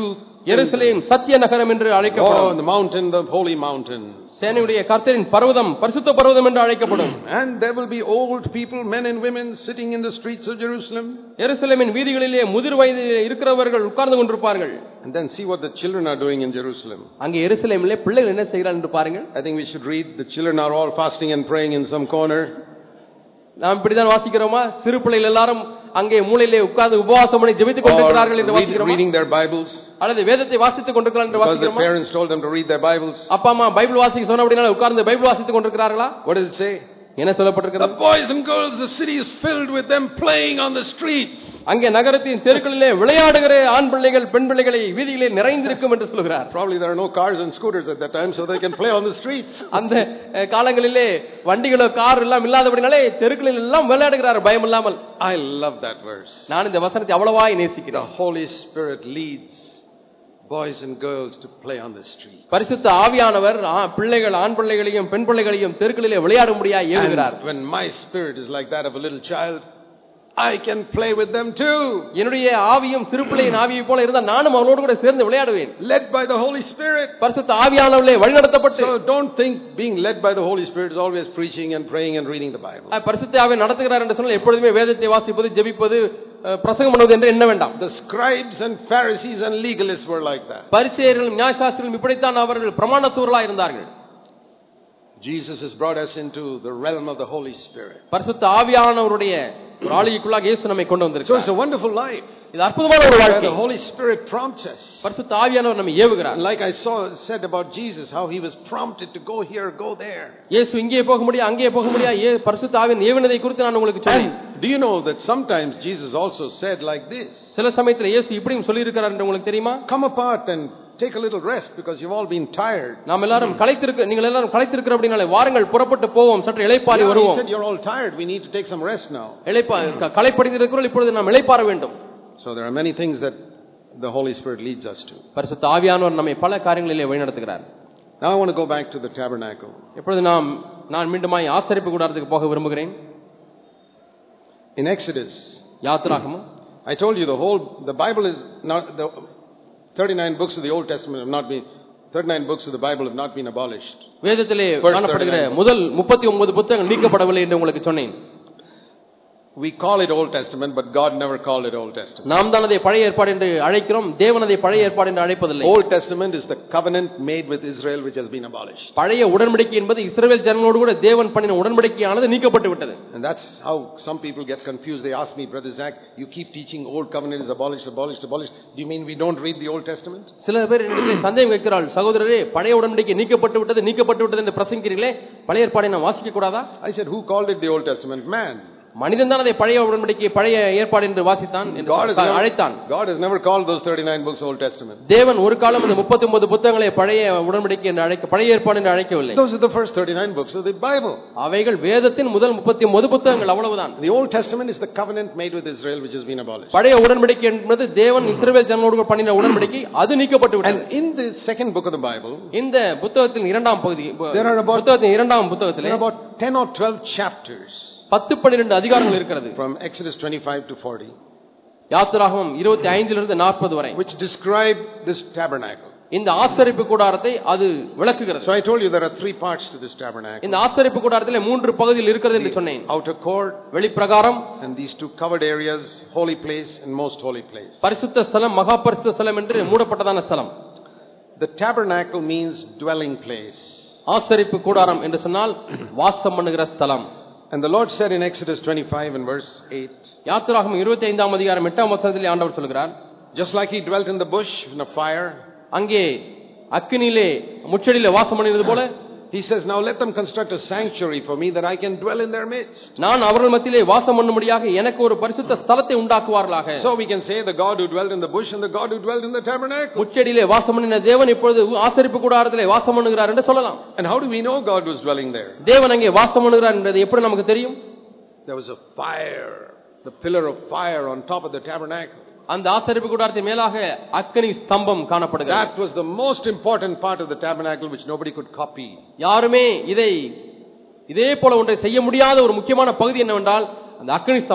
எருசலேம் சத்திய நகரம் என்று அழைக்கப்படும். the mountain, the holy mountain. சேனையுடைய கர்த்தரின் பர்வதம் பரிசுத்த பர்வதம் என்று அழைக்கப்படும். And there will be old people, men and women sitting in the streets of Jerusalem. எருசலேமின் வீதிகளிலே முதிர் வயதில் இருக்கிறவர்கள் உட்கார்ந்து கொண்டிருப்பார்கள். And then see what the children are doing in Jerusalem. அங்கே எருசலேமிலே பிள்ளைகள் என்ன செய்கிறார்கள் என்று பாருங்கள். I think we should read. The children are all fasting and praying in some corner. நாம் இப்படிதான் வாசிக்கிறோமா? சிறு பிள்ளைகள் எல்லாரும் அங்கே மூலையிலே உட்கார்ந்து உபவாசம் பண்ணி ஜெபித்துக் கொண்டிருக்கிறார்கள் என்று வாசிக்கிறோமா? Reading their Bibles. அல்லது வேதத்தை வாசித்துக் கொண்டிருக்கிறார்கள் என்று வாசிக்கிறோமா? Because the parents told them to read their Bibles. அப்பா அம்மா பைபிள் வாசிக்க சொன்ன அப்படினா உட்கார்ந்து பைபிள் வாசித்துக் கொண்டிருக்கிறார்களா? What does it say? என்ன சொல்லப்பட்டிருக்கிறது? The boys and girls, the city is filled with them playing on the streets. அங்கே நகரத்தின் தெருக்களிலே விளையாடுகிற ஆண் பிள்ளைகள் பெண் பிள்ளைகளை வீதியிலே நிறைந்திருக்கும் என்று சொல்கிறார். Probably there are no cars and scooters at that time, so they can play on the streets. அந்த காலங்களிலே வண்டிகளோ கார் எல்லாம் இல்லாதபடினாலே தெருக்களில் எல்லாம் விளையாடுகிறார் பயம் இல்லாமல். I love that verse. நான் இந்த வசனத்தை அவ்வளவாய் நேசிக்கிறேன். The Holy Spirit leads boys and girls to play on the street. பரிசுத்த ஆவியானவர் பிள்ளைகள் ஆண் பிள்ளைகளையும் பெண் பிள்ளைகளையும் தெருக்களிலே விளையாடும்படியாக ஏவுகிறார். When my spirit is like that of a little child, I can play with them too. என்னுடைய ஆவியும் சிறு பிள்ளையின் ஆவியை போல இருந்தால் நானும் அவளோடு கூட சேர்ந்து விளையாடுவேன். Led by the Holy Spirit. பரிசுத்த ஆவியானவராலே வழிநடத்தப்பட்டு. So don't think being led by the Holy Spirit is always preaching and praying and reading the Bible. பரிசுத்த ஆவியை நடத்துகிறார் என்று சொன்னால் எப்பொழுதுமே வேதத்தை வாசிப்பது ஜெபிப்பது பிரசங்கம் பண்ணுவது என்று எண்ண வேண்டாம். The scribes and Pharisees and legalists were like that. பரிசேயர்களும் நியாயசாஸ்திரிகளும் இப்படித்தான் அவர்கள் பிரமாணத்தூர்களாக இருந்தார்கள். Jesus has brought us into the realm of the Holy Spirit. பரிசுத்த ஆவியானவருடைய ஒரு ஆளுகைக்குள்ளாக இயேசு நம்மை கொண்டு வந்திருக்கிறார். So it's a wonderful life. இது அற்புதமான ஒரு வாழ்க்கை. The Holy Spirit prompts us. பரிசுத்த ஆவியானவர் நம்மை ஏவுகிறார். Like I said about Jesus, how he was prompted to go here, go there. இயேசு இங்கே போக முடியாது அங்கே போக முடியாது பரிசுத்த ஆவியின் ஏவுனதை குறித்து நான் உங்களுக்கு சொன்னேன். Do you know that sometimes Jesus also said like this? சில சமயத்தில் இயேசு இப்படியும் சொல்லி இருக்கிறார் என்று உங்களுக்கு தெரியுமா? Come apart and take a little rest because you've all been tired. நாம் எல்லாரும் நீங்கள் எல்லாரும் களைத்திருக்கிற அப்படினாலே வாருங்கள் புறப்பட்டு போவோம் சற்று இளைப்பாறி வருவோம். He said you're all tired, we need to take some rest now. களைப்படைந்திருக்கிறோம் இப்பொழுது நாம் இளைப்பாற வேண்டும். So there are many things that the Holy Spirit leads us to. பரிசுத்த ஆவியானவர் நம்மை பல காரியங்களிலே வழிநடத்துகிறார். Now I want to go back to the tabernacle. இப்பொழுது நான் மீண்டுமாய் ஆசரிப்பு கூடாரத்துக்கு போக விரும்புகிறேன். In Exodus, யாத்திராகமம், I told you the Bible is not the 39 books of the Old Testament have not been 39 books of the Bible have not been abolished. வேதத்திலே காணப்படுகிற முதல் 39 புத்தகங்கள் நீக்கப்படவில்லை என்று உங்களுக்கு சொன்னேன். We call it Old Testament, but God never called it Old Testament. நாம் தான் அதை பழைய ஏற்பாடு என்று அழைக்கிறோம், தேவன் அதை பழைய ஏற்பாடு என்று அழைப்பதில்லை. Old Testament is the covenant made with Israel which has been abolished. பழைய உடன்படிக்கை என்பது இஸ்ரவேல் ஜனங்களோடு கூட தேவன் பண்ணின உடன்படிக்கையானது நீக்கப்பட்டு விட்டது. And that's how some people get confused. They ask me, Brother Zach, you keep teaching Old Covenant is abolished. Do you mean we don't read the Old Testament? சில பேர் என்னிடத்தில் சந்தேகம் கேட்கிறார்கள், சகோதரரே பழைய உடன்படிக்கை நீக்கப்பட்டு விட்டது என்று பிரசங்கிக்கிறீர்களே, பழைய ஏற்பாடை நாம் வாசிக்க கூடாதா? I said, who called it the Old Testament? Man. மனிதன் தான் அதை பழைய உடன்படிக்கை பழைய ஏற்பாடு என்று வாசித்தான் அழைத்தான். God has never called those 39 books Old Testament. தேவன் ஒரு காலம் இந்த 39 புத்தகங்களை பழைய உடன்படிக்கை என்று பழைய ஏற்பாடு என்று அழைக்கவில்லை. Those are the first 39 books of the Bible. அவைகள் வேதத்தின் முதல் 39 புத்தகங்கள் அவ்வளவுதான். The Old Testament is the covenant made with Israel which has been abolished. பழைய உடன்படிக்கை என்பது தேவன் இஸ்ரவேல் ஜனங்களோடு பண்ணின உடன்படிக்கை, அது நீக்கப்பட்டு விட்டது. And in the second book of the Bible, இந்த புத்தகத்தின் இரண்டாம் பகுதி, புத்தகத்தின் இரண்டாம் புத்தகத்திலே there are about 10 or 12 chapters. 10-12 அதிகாரங்கள் இருக்கிறது. From Exodus 25 to 40. யாத்திராகமம் 25 இலிருந்து 40 வரை. Which describe this tabernacle. இந்த ஆசரிப்பு கூடாரத்தை அது விளக்குகிறது. So I told you there are 3 parts to this tabernacle. இந்த ஆசரிப்பு கூடாரத்திலே 3 பகுதிகள் இருக்கிறது என்று சொன்னேன். Outer court, வெளிப்பிரகாரம், and these 2 covered areas, holy place and most holy place. பரிசுத்த ஸ்தலம், மகா பரிசுத்த ஸ்தலம் என்று மூடப்பட்டதான ஸ்தலம். The tabernacle means dwelling place. ஆசரிப்பு கூடாரம் என்று சொன்னால் வாசம் பண்ணுகிற ஸ்தலம். And the Lord said in Exodus 25 and verse 8. யாத்திராகமம் 25ஆம் அதிகாரம் 8ஆம் வசனத்திலே ஆண்டவர் சொல்கிறார், just like he dwelt in the bush in a fire, அங்கே அக்கினியிலே முச்செடியிலே வாசம் பண்ணினது போல, he says, now let them construct a sanctuary for me that I can dwell in their midst. நான் அவர்கள் மத்தியிலே வாசம் பண்ணும்படியாக எனக்கு ஒரு பரிசுத்த ஸ்தலத்தை உண்டாக்குவார்களாக. So we can say the God who dwelt in the bush and the God who dwelt in the tabernacle. முச்செடியிலே வாசம் பண்ணின தேவன் இப்பொழுது ஆசரிப்பு கூடாரத்திலே வாசம் பண்ணுகிறார் என்று சொல்லலாம். And how do we know God was dwelling there? தேவன் அங்கே வாசம் பண்ணுகிறார் என்பது எப்படி நமக்கு தெரியும்? There was a fire, the pillar of fire on top of the tabernacle. அந்த ஆசரிப்பு கூடாரத்தின் மேலாக அக்கினி ஸ்தம்பம் காணப்படுகிறது. That was the most important part of the tabernacle which nobody could copy. யாருமே இதே போல ஒன்றை செய்ய முடியாத ஒரு முக்கியமான பகுதி என்னவென்றால் அந்த அக்கினி ஸ்தம்பம்.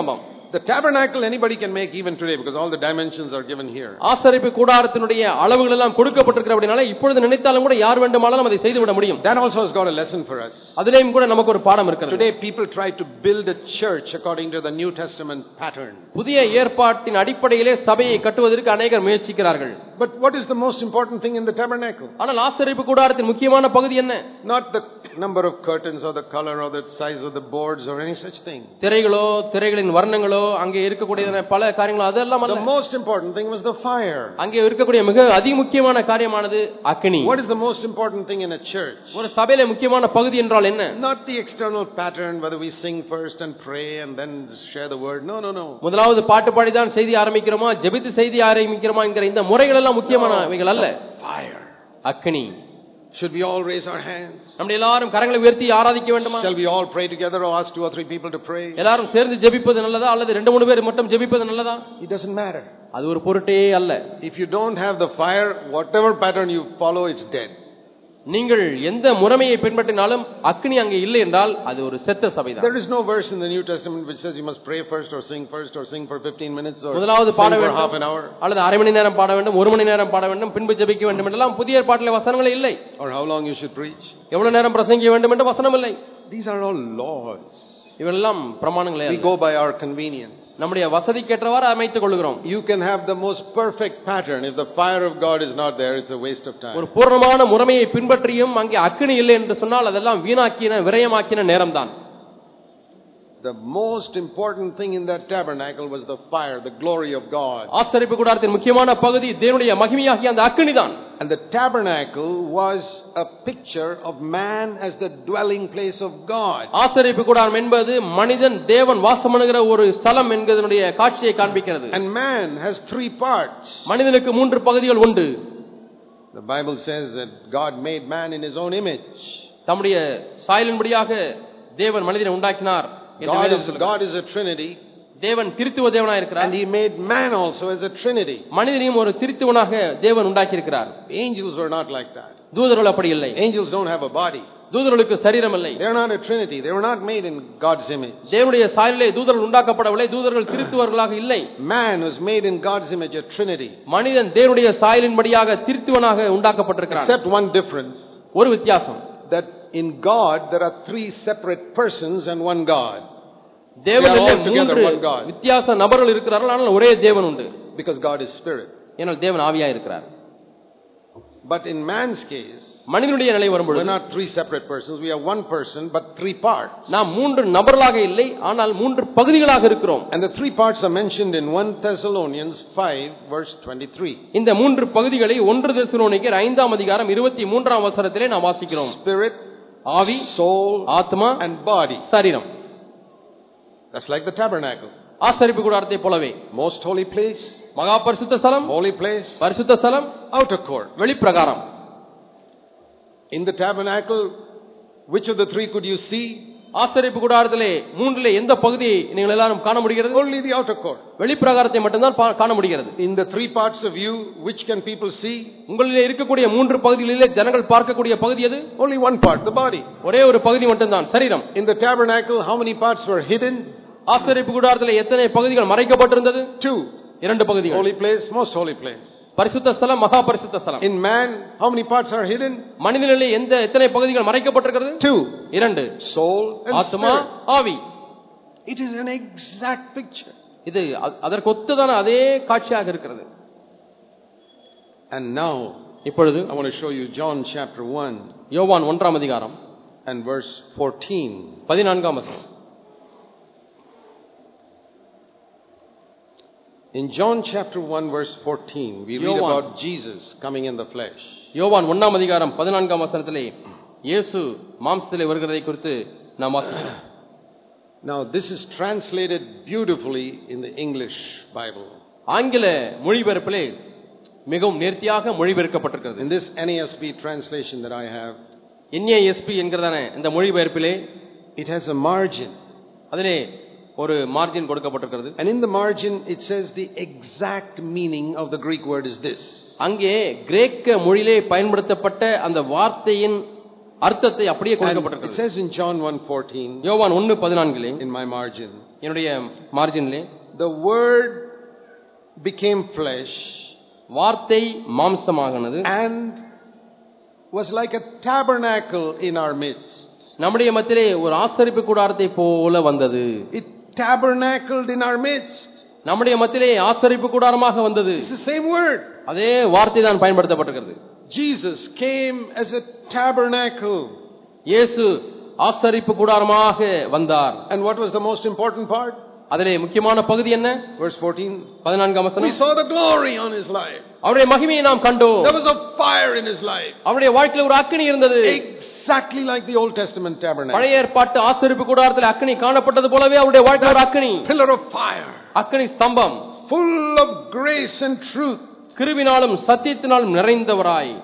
The tabernacle anybody can make even today because all the dimensions are given here. ஆசரிப்பு கூடாரத்தினுடைய அளவுகள் எல்லாம் கொடுக்கப்பட்டிருக்கிறபடினால இப்பொழுது நினைத்தாலும் கூட யார் வேண்டுமானாலும் அதை செய்து விட முடியும். That also has got a lesson for us. அதிலேயும் கூட நமக்கு ஒரு பாடம் இருக்கிறது. Today people try to build a church according to the New Testament pattern. புதிய ஏற்பாட்டின் அடிப்படையிலே சபையை கட்டுவதற்கு அநேகர் முயற்சிக்கிறார்கள். But what is the most important thing in the tabernacle? ஆனால் ஆசரிப்பு கூடாரத்தின் முக்கியமான பகுதி என்ன? Not the number of curtains or the color or the size of the boards or any such thing. திரைகளோ திரைகளின் வர்ணங்களோ அங்கே இருக்கக்கூடிய பல காரியங்களோ அதெல்லாம் அல்ல. The most important thing was the fire. அங்கே இருக்கக்கூடிய மிக அதிமுக்கியமான காரியமானது அக்கினி. What is the most important thing in a church? ஒரு சபையிலே முக்கியமான பகுதி என்றால் என்ன? Not the external pattern whether we sing first and pray and then share the word. No. முதலாவது பாட்டு பாடி தான் செய்தி ஆரம்பிக்கிறோமா ஜெபித்து செய்தி ஆரம்பிக்கிறோமா என்கிற இந்த முறைகள் எல்லாம் முக்கியமானவைகள் அல்ல. Fire. அக்கினி. Should we all raise our hands? நம்ம எல்லாரும் கரங்களை உயர்த்தி ஆராதிக்க வேண்டுமா? Shall we all pray together or ask 2 or 3 people to pray? எல்லாரும் சேர்ந்து ஜெபிப்பது நல்லதா அல்லது 2-3 பேர் மட்டும் ஜெபிப்பது நல்லதா? It doesn't matter. அது ஒரு பொருட்டே அல்ல. If you don't have the fire, whatever pattern you follow, it's dead. நீங்கள் எந்த முறைமையை பின்பற்றினாலும் அக்கினி அங்கே இல்லை என்றால் அது ஒரு செத்த சபைதான். There is no verse in the New Testament which says you must pray first or sing for 15 minutes or முதலாவது பாட sing for வேண்டும் half an hour அல்லது அரை மணி நேரம் பாட வேண்டும் 1 மணி நேரம் பாட வேண்டும் பின்பு ஜெபிக்க வேண்டும் என்றெல்லாம் புதிய ஏற்பாட்டிலே வசனங்களே இல்லை. or how long you should preach. எவ்வளவு நேரம் பிரசங்கிக்க வேண்டும் என்று வசனம் இல்லை. These are all laws. இவெல்லாம் பிரமாணங்களே. We go by our convenience. நம்முடைய வசதிக்கேற்றவாறு அமைத்துக் கொள்கிறோம். You can have the most perfect pattern. If the fire of God is not there, it's a waste of time. ஒரு பூரணமான முறைமையை பின்பற்றியும் அங்கே அக்கினி இல்லை என்று சொன்னால் அதெல்லாம் வீணாக்கின விரயமாக்கின நேரம்தான். The most important thing in that tabernacle was the fire, the glory of God. ஆசரிப்பு கூடாரத்தின் முக்கியமான பகுதி தேவனுடைய மகிமையாகிய அந்த அக்கினிதான். And the tabernacle was a picture of man as the dwelling place of God. ஆசரிப்பு கூடாரம் என்பது மனிதன் தேவன் வாசம் பண்ணுகிற ஒரு ஸ்தலம் என்கிறதுடைய காட்சியை காண்பிக்கிறது. And man has 3 parts. மனிதனுக்கு 3 பகுதிகள் உண்டு. The Bible says that God made man in his own image. தம்முடைய சாயலின்படியாக தேவன் மனிதனை உண்டாக்கினார். God is a trinity. தேவன் திரித்துவ தேவனாய் இருக்கிறார். And he made man also as a trinity. மனிதனையும் ஒரு திரித்துவனாக தேவன் உண்டாக்கி இருக்கிறார். Angels were not like that. தூதர்கள் அப்படி இல்லை. Angels don't have a body. தூதர்களுக்கு சரீரம் இல்லை. They are not a trinity. They were not made in God's image. தேவனுடைய சாயலிலே தூதர்கள் உண்டாக்கப்படவில்லை. தூதர்கள் திரித்துவர்களாக இல்லை. Man was made in God's image, a trinity. மனிதன் தேவனுடைய சாயலின்படியாக திரித்துவனாக உண்டாக்கப்பட்டிருக்கிறான். Except one difference. ஒரு வித்தியாசம். That in God there are 3 separate persons and one God. தேவனிலே 3 வித்தியாச நபர்கள் இருக்கிறார்கள் ஆனால் ஒரே தேவன் உண்டு. Because God is spirit. ஏனால் தேவன் ஆவியாய் இருக்கிறார். But in man's case, மனிதனுடைய நிலை வரும்போது we are not 3 separate persons. We are one person but 3 parts. நாம் 3 நபர்களாக இல்லை ஆனால் 3 பகுதிகளாக இருக்கிறோம். And the 3 parts are mentioned in 1 Thessalonians 5 verse 23. இந்த 3 பகுதிகளை 1 தெசலோனிக்கேயர் 5ஆம் அதிகாரம் 23ஆம் வசனத்திலே நாம் வாசிக்கிறோம். Spirit, ஆவி, soul, ஆத்மா and body. சரீரம். That's like the tabernacle. ஆசரிப்பு கூடாரத்தை போலவே. Most holy place, மகா பரிசுத்த ஸ்தலம், holy place, பரிசுத்த ஸ்தலம், outer court. வெளிப்பிரகாரம். In the tabernacle, which of the 3 could you see? ஆசரிப்பு கூடாரத்திலே 3லே எந்த பகுதியை நீங்கள் எல்லாரும் காண முடிகிறது? Only the outer court. வெளிப்பிரகாரத்தை மட்டும்தான் காண முடிகிறது. In the 3 parts of you, which can people see? உங்களிலே இருக்கக்கூடிய 3 பகுதிகளிலே ஜனங்கள் பார்க்கக்கூடிய பகுதி எது? Only one part, the body. ஒரே ஒரு பகுதி மட்டும்தான், சரீரம். In the tabernacle, how many parts were hidden? ஆசரிப்பு கூடாரத்திலே எத்தனை பகுதிகள் மறைக்கப்பட்டிருந்தது? 2. 2 பகுதிகள். Holy place, most holy place. பரிசுத்த ஸ்தலம், மகா பரிசுத்த ஸ்தலம். In man, how many parts are hidden? மனிதனிலே எத்தனை பகுதிகள் மறைக்கப்பட்டிருக்கிறது? 2. 2. Soul and ஆத்மா, ஆவி. It is an exact picture. இது அதற்கு ஒத்ததான அதே காட்சியாக இருக்கிறது. And now, இப்பொழுது I want to show you John chapter 1. யோவான் 1ஆம் அதிகாரம் and verse 14. 14ஆம் வசனம். In John chapter 1 verse 14, we read about Jesus coming in the flesh. யோவான் 1ஆம் அதிகாரம் 14ஆம் வசனத்திலே இயேசு மாம்சத்திலே வருகிறதை குறித்து நாம் வாசிக்கிறோம். Now this is translated beautifully in the English Bible. ஆங்கில மொழிபெயர்ப்பிலே மிகவும் நேர்த்தியாக மொழிபெயர்க்கப்பட்டிருக்கிறது. In this NASB translation that I have, NASB என்கிறதான இந்த மொழிபெயர்ப்பிலே it has a margin. அதிலே ஒரு மார்ஜின் கொடுக்கப்பட்டிருக்கிறது. And in the margin it says the exact meaning of the Greek word is this. அங்கே கிரேக்க மொழியிலே பயன்படுத்தப்பட்ட அந்த வார்த்தையின் அர்த்தத்தை அப்படியே கொடுக்கப்பட்டிருக்கிறது. It says in John 1:14, யோவான் 1:14 in my margin, என்னுடைய மார்ஜினிலே, the word became flesh வார்த்தை மாம்சமானது and was like a tabernacle in our midst. நம்முடைய மத்தியிலே ஒரு ஆசரிப்பு கூடாரத்தை போல வந்தது. It tabernacled in our midst. நம்முடைய மத்தியிலே ஆசரிப்பு கூடாரமாக வந்தது. It's the same word. அதே வார்த்தை தான் பயன்படுத்தப்பட்டிருக்கிறது. Jesus came as a tabernacle. இயேசு ஆசரிப்பு கூடாரமாக வந்தார். And what was the most important part? அதிலே முக்கியமான பகுதி என்ன? Verse 14. 14ஆம் வசனம். We saw the glory on his life. அவருடைய மகிமையை நாம் கண்டோம். There was a fire in his life. அவருடைய வாழ்க்கையில ஒரு அக்கினி இருந்தது. Exactly like the Old Testament tabernacle. பழைய ஏற்பாட்டு ஆசரிப்பு கூடாரத்தில் அக்கினி காணப்பட்டது போலவே அவருடைய வாழ்க்கையில ஒரு அக்கினி. Pillar of fire. அக்கினி ஸ்தம்பம். Full of grace and truth. கிருபையினாலும் சத்தியத்தினாலும் நிறைந்தவராய்.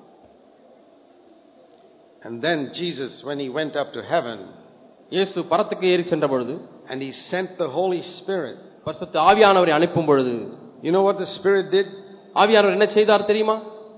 And then Jesus, when he went up to heaven, இயேசு பரத்துக்கு ஏறி சென்ற பொழுது, and he sent the Holy Spirit. பரிசுத்த ஆவியானவரை அனுப்பும் பொழுது, you know what the Spirit did? ஆவியானவர் என்ன செய்தார் தெரியுமா?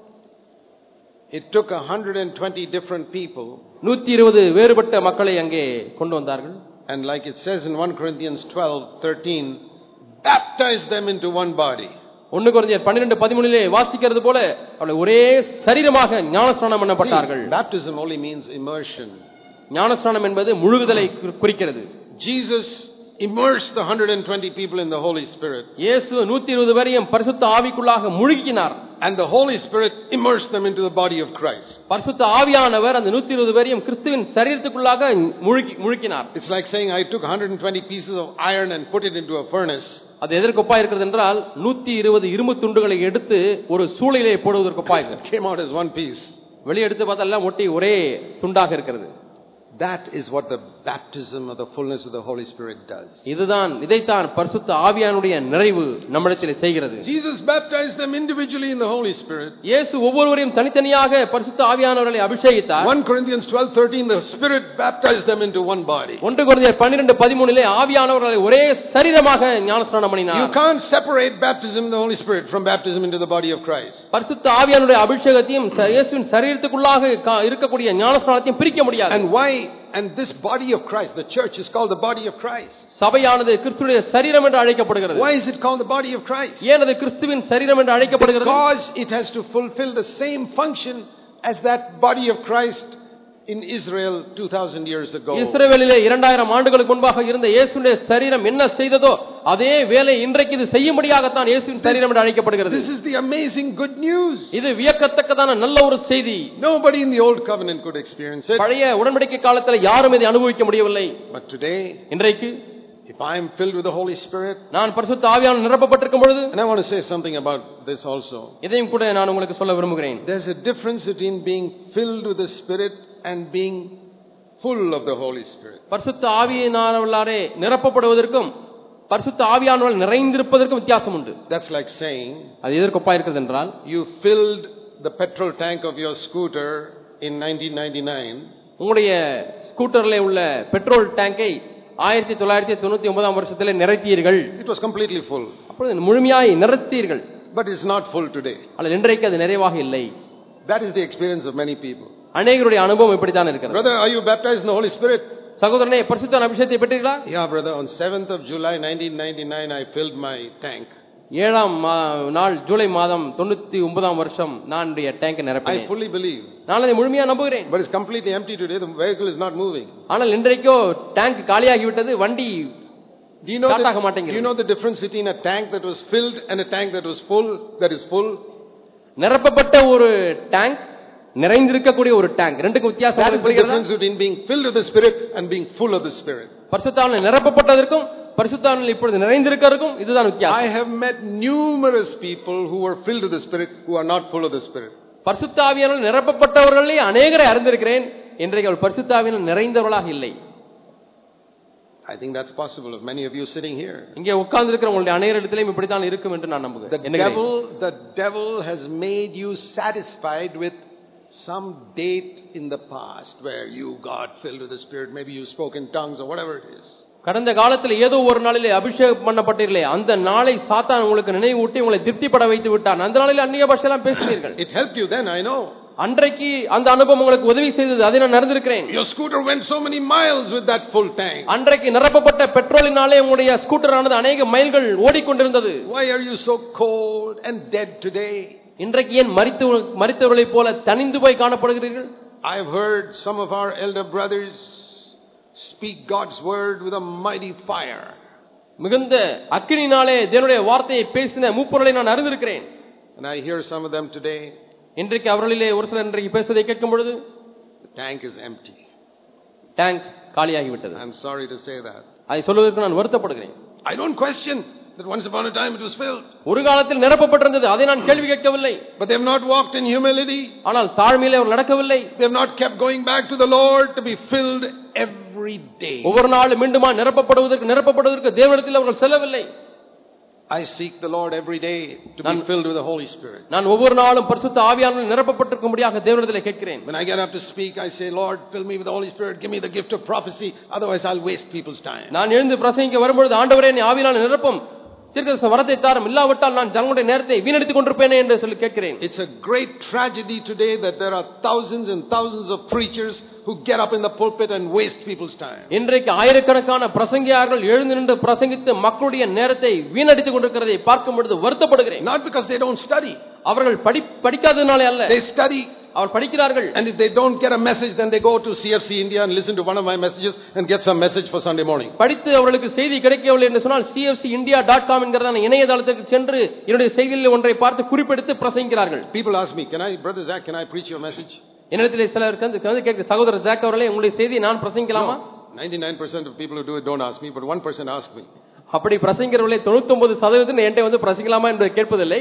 It took 120 different people. 120 வேறுபட்ட மக்களை அங்கே கொண்டு வந்தார்கள். And like it says in 1 Corinthians 12:13, baptized them into one body. 1 கொரிந்தியர் 12:13 வாசிக்கிறது போல அவர்கள் ஒரே சரீரமாக ஞானஸ்நானம் பண்ணப்பட்டார்கள். Baptism only means immersion. ஞானஸ்நானம் என்பது முழுகுதலை குறிக்கிறது. Jesus immersed the 120 people in the Holy Spirit. இயேசு 120 பேரையும் பரிசுத்த ஆவிக்குள்ளாக முழுகினார். And the Holy Spirit immersed them into the body of Christ. பரிசுத்த ஆவியானவர் அந்த 120 பேரையும் கிறிஸ்துவின் சரீரத்துக்குள்ளாக முழுகினார். It's like saying I took 120 pieces of iron and put it into a furnace. அது எதற்கு ஒப்பா இருக்கிறது என்றால் 120 இரும்பு துண்டுகளை எடுத்து ஒரு சூளையிலே போடுவதற்கு ஒப்பா இருக்கிறது. Came out as one piece. வெளியே எடுத்து பார்த்தா எல்லாம் ஒட்டி ஒரே துண்டாக இருக்கிறது. That is what the baptism of the fullness of the Holy Spirit does. இதைத்தான் பரிசுத்த ஆவியானுடைய நிறைவு நம்மிடத்தில் செய்கிறது. Jesus baptized them individually in the Holy Spirit. இயேசு ஒவ்வொருவரையும் தனித்தனியாக பரிசுத்த ஆவியானவரை அபிஷேகித்தார். 1 Corinthians 12:13 the Spirit baptized them into one body. 1 கொரிந்தியர் 12:13 ஆவியானவரை ஒரே சரீரமாக ஞானஸ்நானம் பண்ணினார். You can't separate baptism of the Holy Spirit from baptism into the body of Christ. பரிசுத்த ஆவியானுடைய அபிஷேகத்தையும் இயேசுவின் சரீரத்துக்குள்ளாக இருக்கக்கூடிய ஞானஸ்நானத்தையும் பிரிக்க முடியாது. And why? And this body of Christ, the church is called the body of Christ. சபையானது கிறிஸ்துவின் சரீரம் என்று அழைக்கப்படுகிறது. Why is it called the body of Christ? ஏன் அது கிறிஸ்துவின் சரீரம் என்று அழைக்கப்படுகிறது? Because it has to fulfill the same function as that body of Christ in Israel 2000 years ago. இஸ்ரவேலிலே 2000 ஆண்டுகளுக்கு முன்பாக இருந்த இயேசுவின் சரீரம் என்ன செய்ததோ அதே வேலை இன்றைக்கு இது செய்யும்படியாக தான் இயேசுவின் சரீரம் என்று அழைக்கப்படுகிறது. This is the amazing good news. இது வியக்கத்தக்கதான நல்ல ஒரு செய்தி. Nobody in the old covenant could experience it. பழைய உடன்படிக்கை காலத்தில் யாரும் இதை அனுபவிக்க முடியவில்லை. But today, இன்றைக்கு if I am filled with the Holy Spirit, நான் பரிசுத்த ஆவியால் நிரப்பப்பட்டிருக்கும் பொழுது, and I want to say something about this also. இதையும் கூட நான் உங்களுக்கு சொல்ல விரும்புகிறேன். There's a difference between being filled with the Spirit and being full of the Holy Spirit. பரிசுத்த ஆவியினாலே நிரப்பப்படுவதற்கும் பரிசுத்த ஆவியானவரால் நிறைந்திருப்பதற்கும் வித்தியாசம் உண்டு. That's like saying, அது எதற்கு ஒப்பா இருக்கிறது என்றால், you filled the petrol tank of your scooter in 1999. உங்களுடைய ஸ்கூட்டர்ல உள்ள பெட்ரோல் டேங்கை 1999ஆம் வருஷத்திலே நிறைத்தீர்கள். It was completely full. அப்பொழுது முழுமையாய் நிறைத்தீர்கள். But it's not full today. ஆனால் இன்றைக்கு அது நிறைவாக இல்லை. That is the experience of many people. அநேகருடைய அனுபவம் இப்படி தான் இருக்கிறது. Brother, are you baptized in the Holy Spirit? சகோதரனே, பரிசுத்த அபிஷேகத்தை பெற்றீர்களா? Yeah, brother, on 7th of July 1999 I filled my tank. 7ஆம் நாள் ஜூலை மாதம் 99ஆம் வருஷம் நான் என்னுடைய டேங்கை நிரப்பினேன். I fully believe. நான் அதை முழுமையாக நம்புகிறேன். But it's completely empty today. The vehicle is not moving. ஆனால் இன்றைக்கோ டேங்க் காலியாகி விட்டது. வண்டி ஸ்டார்ட் ஆக மாட்டேங்குது. Do you know the difference between a tank that was filled and a tank that was full, that is full? நிரப்பப்பட்ட ஒரு tank, நிறைந்திருக்கக்கூடிய ஒரு tank, ரெண்டுக்கும் வித்தியாசம் இருக்கிறது. That is the difference between being filled with the Spirit and being full of the Spirit. பரிசுத்தாவினால் நிரப்பப்பட்டதற்கும் பரிசுத்தாவினால் இப்பொழுது நிறைந்திருக்கிறதுக்கும் இதுதான் வித்தியாசம். I have met numerous people who were filled with the Spirit who are not full of the Spirit. பரிசுத்த ஆவியானவரால் நிரப்பப்பட்டவர்களே அநேகரை அறிந்திருக்கிறேன். இன்றைக்கு அவர் பரிசுத்த ஆவியானவரால் நிறைந்தவர்களாக இல்லை. I think that's possible of many of you sitting here. இங்கே உட்கார்ந்து இருக்கிற உங்களுடைய அநேகரிடத்திலும் இப்படி தான் இருக்கும் என்று நான் நம்புகிறேன். The devil has made you satisfied with some date in the past where you got filled with the Spirit, maybe you spoke in tongues or whatever it is. கடந்த காலத்தில் ஏதோ ஒரு நாளிலே அபிஷேகம் பண்ணப்பட்டீர்களே, அந்த நாளை சாத்தான் உங்களுக்கு நினைவூட்டி உங்களை திருப்திப்பட வைத்து விட்டான். அந்த நாளில் அந்நிய பாஷையெல்லாம் பேசினீர்கள். It helped you then, I know. அன்றைக்கு அந்த அனுபவம் உங்களுக்கு உதவி செய்தது, அதை நான் அறிந்திருக்கிறேன். Your scooter went so many miles with that full tank. அன்றைக்கு நிரப்பப்பட்ட பெட்ரோலினாலே உங்களுடைய ஸ்கூட்டர் ஆனது அநேக மைல்கள் ஓடிக்கொண்டிருந்தது. Why are you so cold and dead today? இன்றைக்கு ஏன் மரித்தவர்களைப் போல தனிந்து போய் காணப்படுகிறீர்கள்? I have heard some of our elder brothers speak God's word with a mighty fire. மிகுந்த அக்கினியினாலே தேவனுடைய வார்த்தையை பேசின மூப்பர்களை நான் அறிந்திருக்கிறேன். And I hear some of them today. இன்றைக்கு அவர்களிலே ஒரு சிலர் இன்றைக்கு பேசுவதை கேட்கும் பொழுது the tank is empty. Tank காலியாகிவிட்டது. I'm sorry to say that. அதை சொல்வதற்கு நான் வருத்தப்படுகிறேன். I don't question that once upon a time it was filled. ஒரு காலத்தில் நிரப்பப்பட்டிருந்தது, அதை நான் கேள்வி கேட்கவில்லை. But they have not walked in humility. ஆனால் தாழ்மையிலே அவர் நடக்கவில்லை. They have not kept going back to the Lord to be filled every day. ஒவ்வொரு நாளும் மீண்டுமா நிரப்பப்படுவதற்கு தேவனிடத்தில் அவர்கள் செல்லவில்லை. I seek the Lord every day to be filled with the Holy Spirit. நான் ஒவ்வொரு நாளும் பரிசுத்த ஆவியானவரால் நிரப்பப்பட்டிருக்கும்படியாக தேவனிடத்தில் கேட்கிறேன். When I get up to speak, I say, Lord, fill me with the Holy Spirit. Give me the gift of prophecy. Otherwise, I'll waste people's time. நான் எழுந்து பிரசங்கிக்க வரும்பொழுது, ஆண்டவரே நீ ஆவியானவரால் நிரப்பும், தீர்க்கதரிசன வரத்தை தாரும், இல்லாவிட்டால் நான் ஜனங்களுடைய நேரத்தை வீணடித்துக் கொண்டிருப்பேனே என்று சொல்லி கேட்கிறேன். It's a great tragedy today that there are thousands and thousands of preachers who get up in the pulpit and waste people's time. இன்றைக்கு ஆயிரக்கணக்கான பிரசங்கியார்கள் எழுந்து நின்று பிரசங்கித்து மக்களுடைய நேரத்தை வீணடித்துக் கொண்டிருக்கிறதை பார்க்கும் பொழுது வருத்தப்படுகிறேன். Not because they don't study. அவர்கள் படிக்காதனாலே அல்ல. They study. அவர் படிக்கிறார்கள். And if they don't get a message, then they go to CFC India and listen to one of my messages and get some message for Sunday morning. படித்து அவர்களுக்கு செய்தி கிடைக்கவில்லை என்று சொன்னால் cfcindia.com என்கிறதான இணையதளத்துக்கு சென்று என்னுடைய செய்திகளில் ஒன்றை பார்த்து குறிப்பெடுத்து பிரசங்கிக்கிறார்கள். People ask me, brother Zach, can I preach your message? என்னிடத்திலே சிலருக்கு வந்து கேட்க, சகோதரர் ஜாக் அவர்களே உங்களுடைய செய்தியை நான் பிரசங்கிக்கலாமா? 99% of people who do it don't ask me, but 1% ask me. அப்படி பிரசங்கிக்கிறவர்களே 99% என்கிட்ட வந்து பிரசங்கிக்கலாமா என்று கேட்பதில்லை.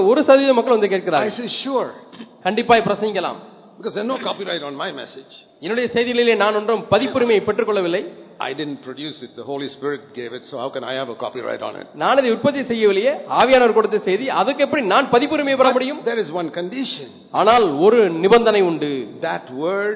1% மக்கள் வந்து கேட்கிறார்கள். I say sure. கண்டிப்பாய் பிரசங்கிக்கலாம். Because there's no copyright on my message. என்னுடைய செய்திகளிலே நான் ஒன்றும் பதிப்புரிமையை பெற்றுக் கொள்ளவில்லை. I didn't produce it. The Holy Spirit gave it. So how can I have a copyright on it? நான் அதை உற்பத்தி செய்யவில்லையே, ஆவியானவர் கொடுத்த செய்தி, அதுக்கு எப்படி நான் பதிப்புரிமை பெற முடியும்? There is one condition. ஆனால் ஒரு நிபந்தனை உண்டு. That word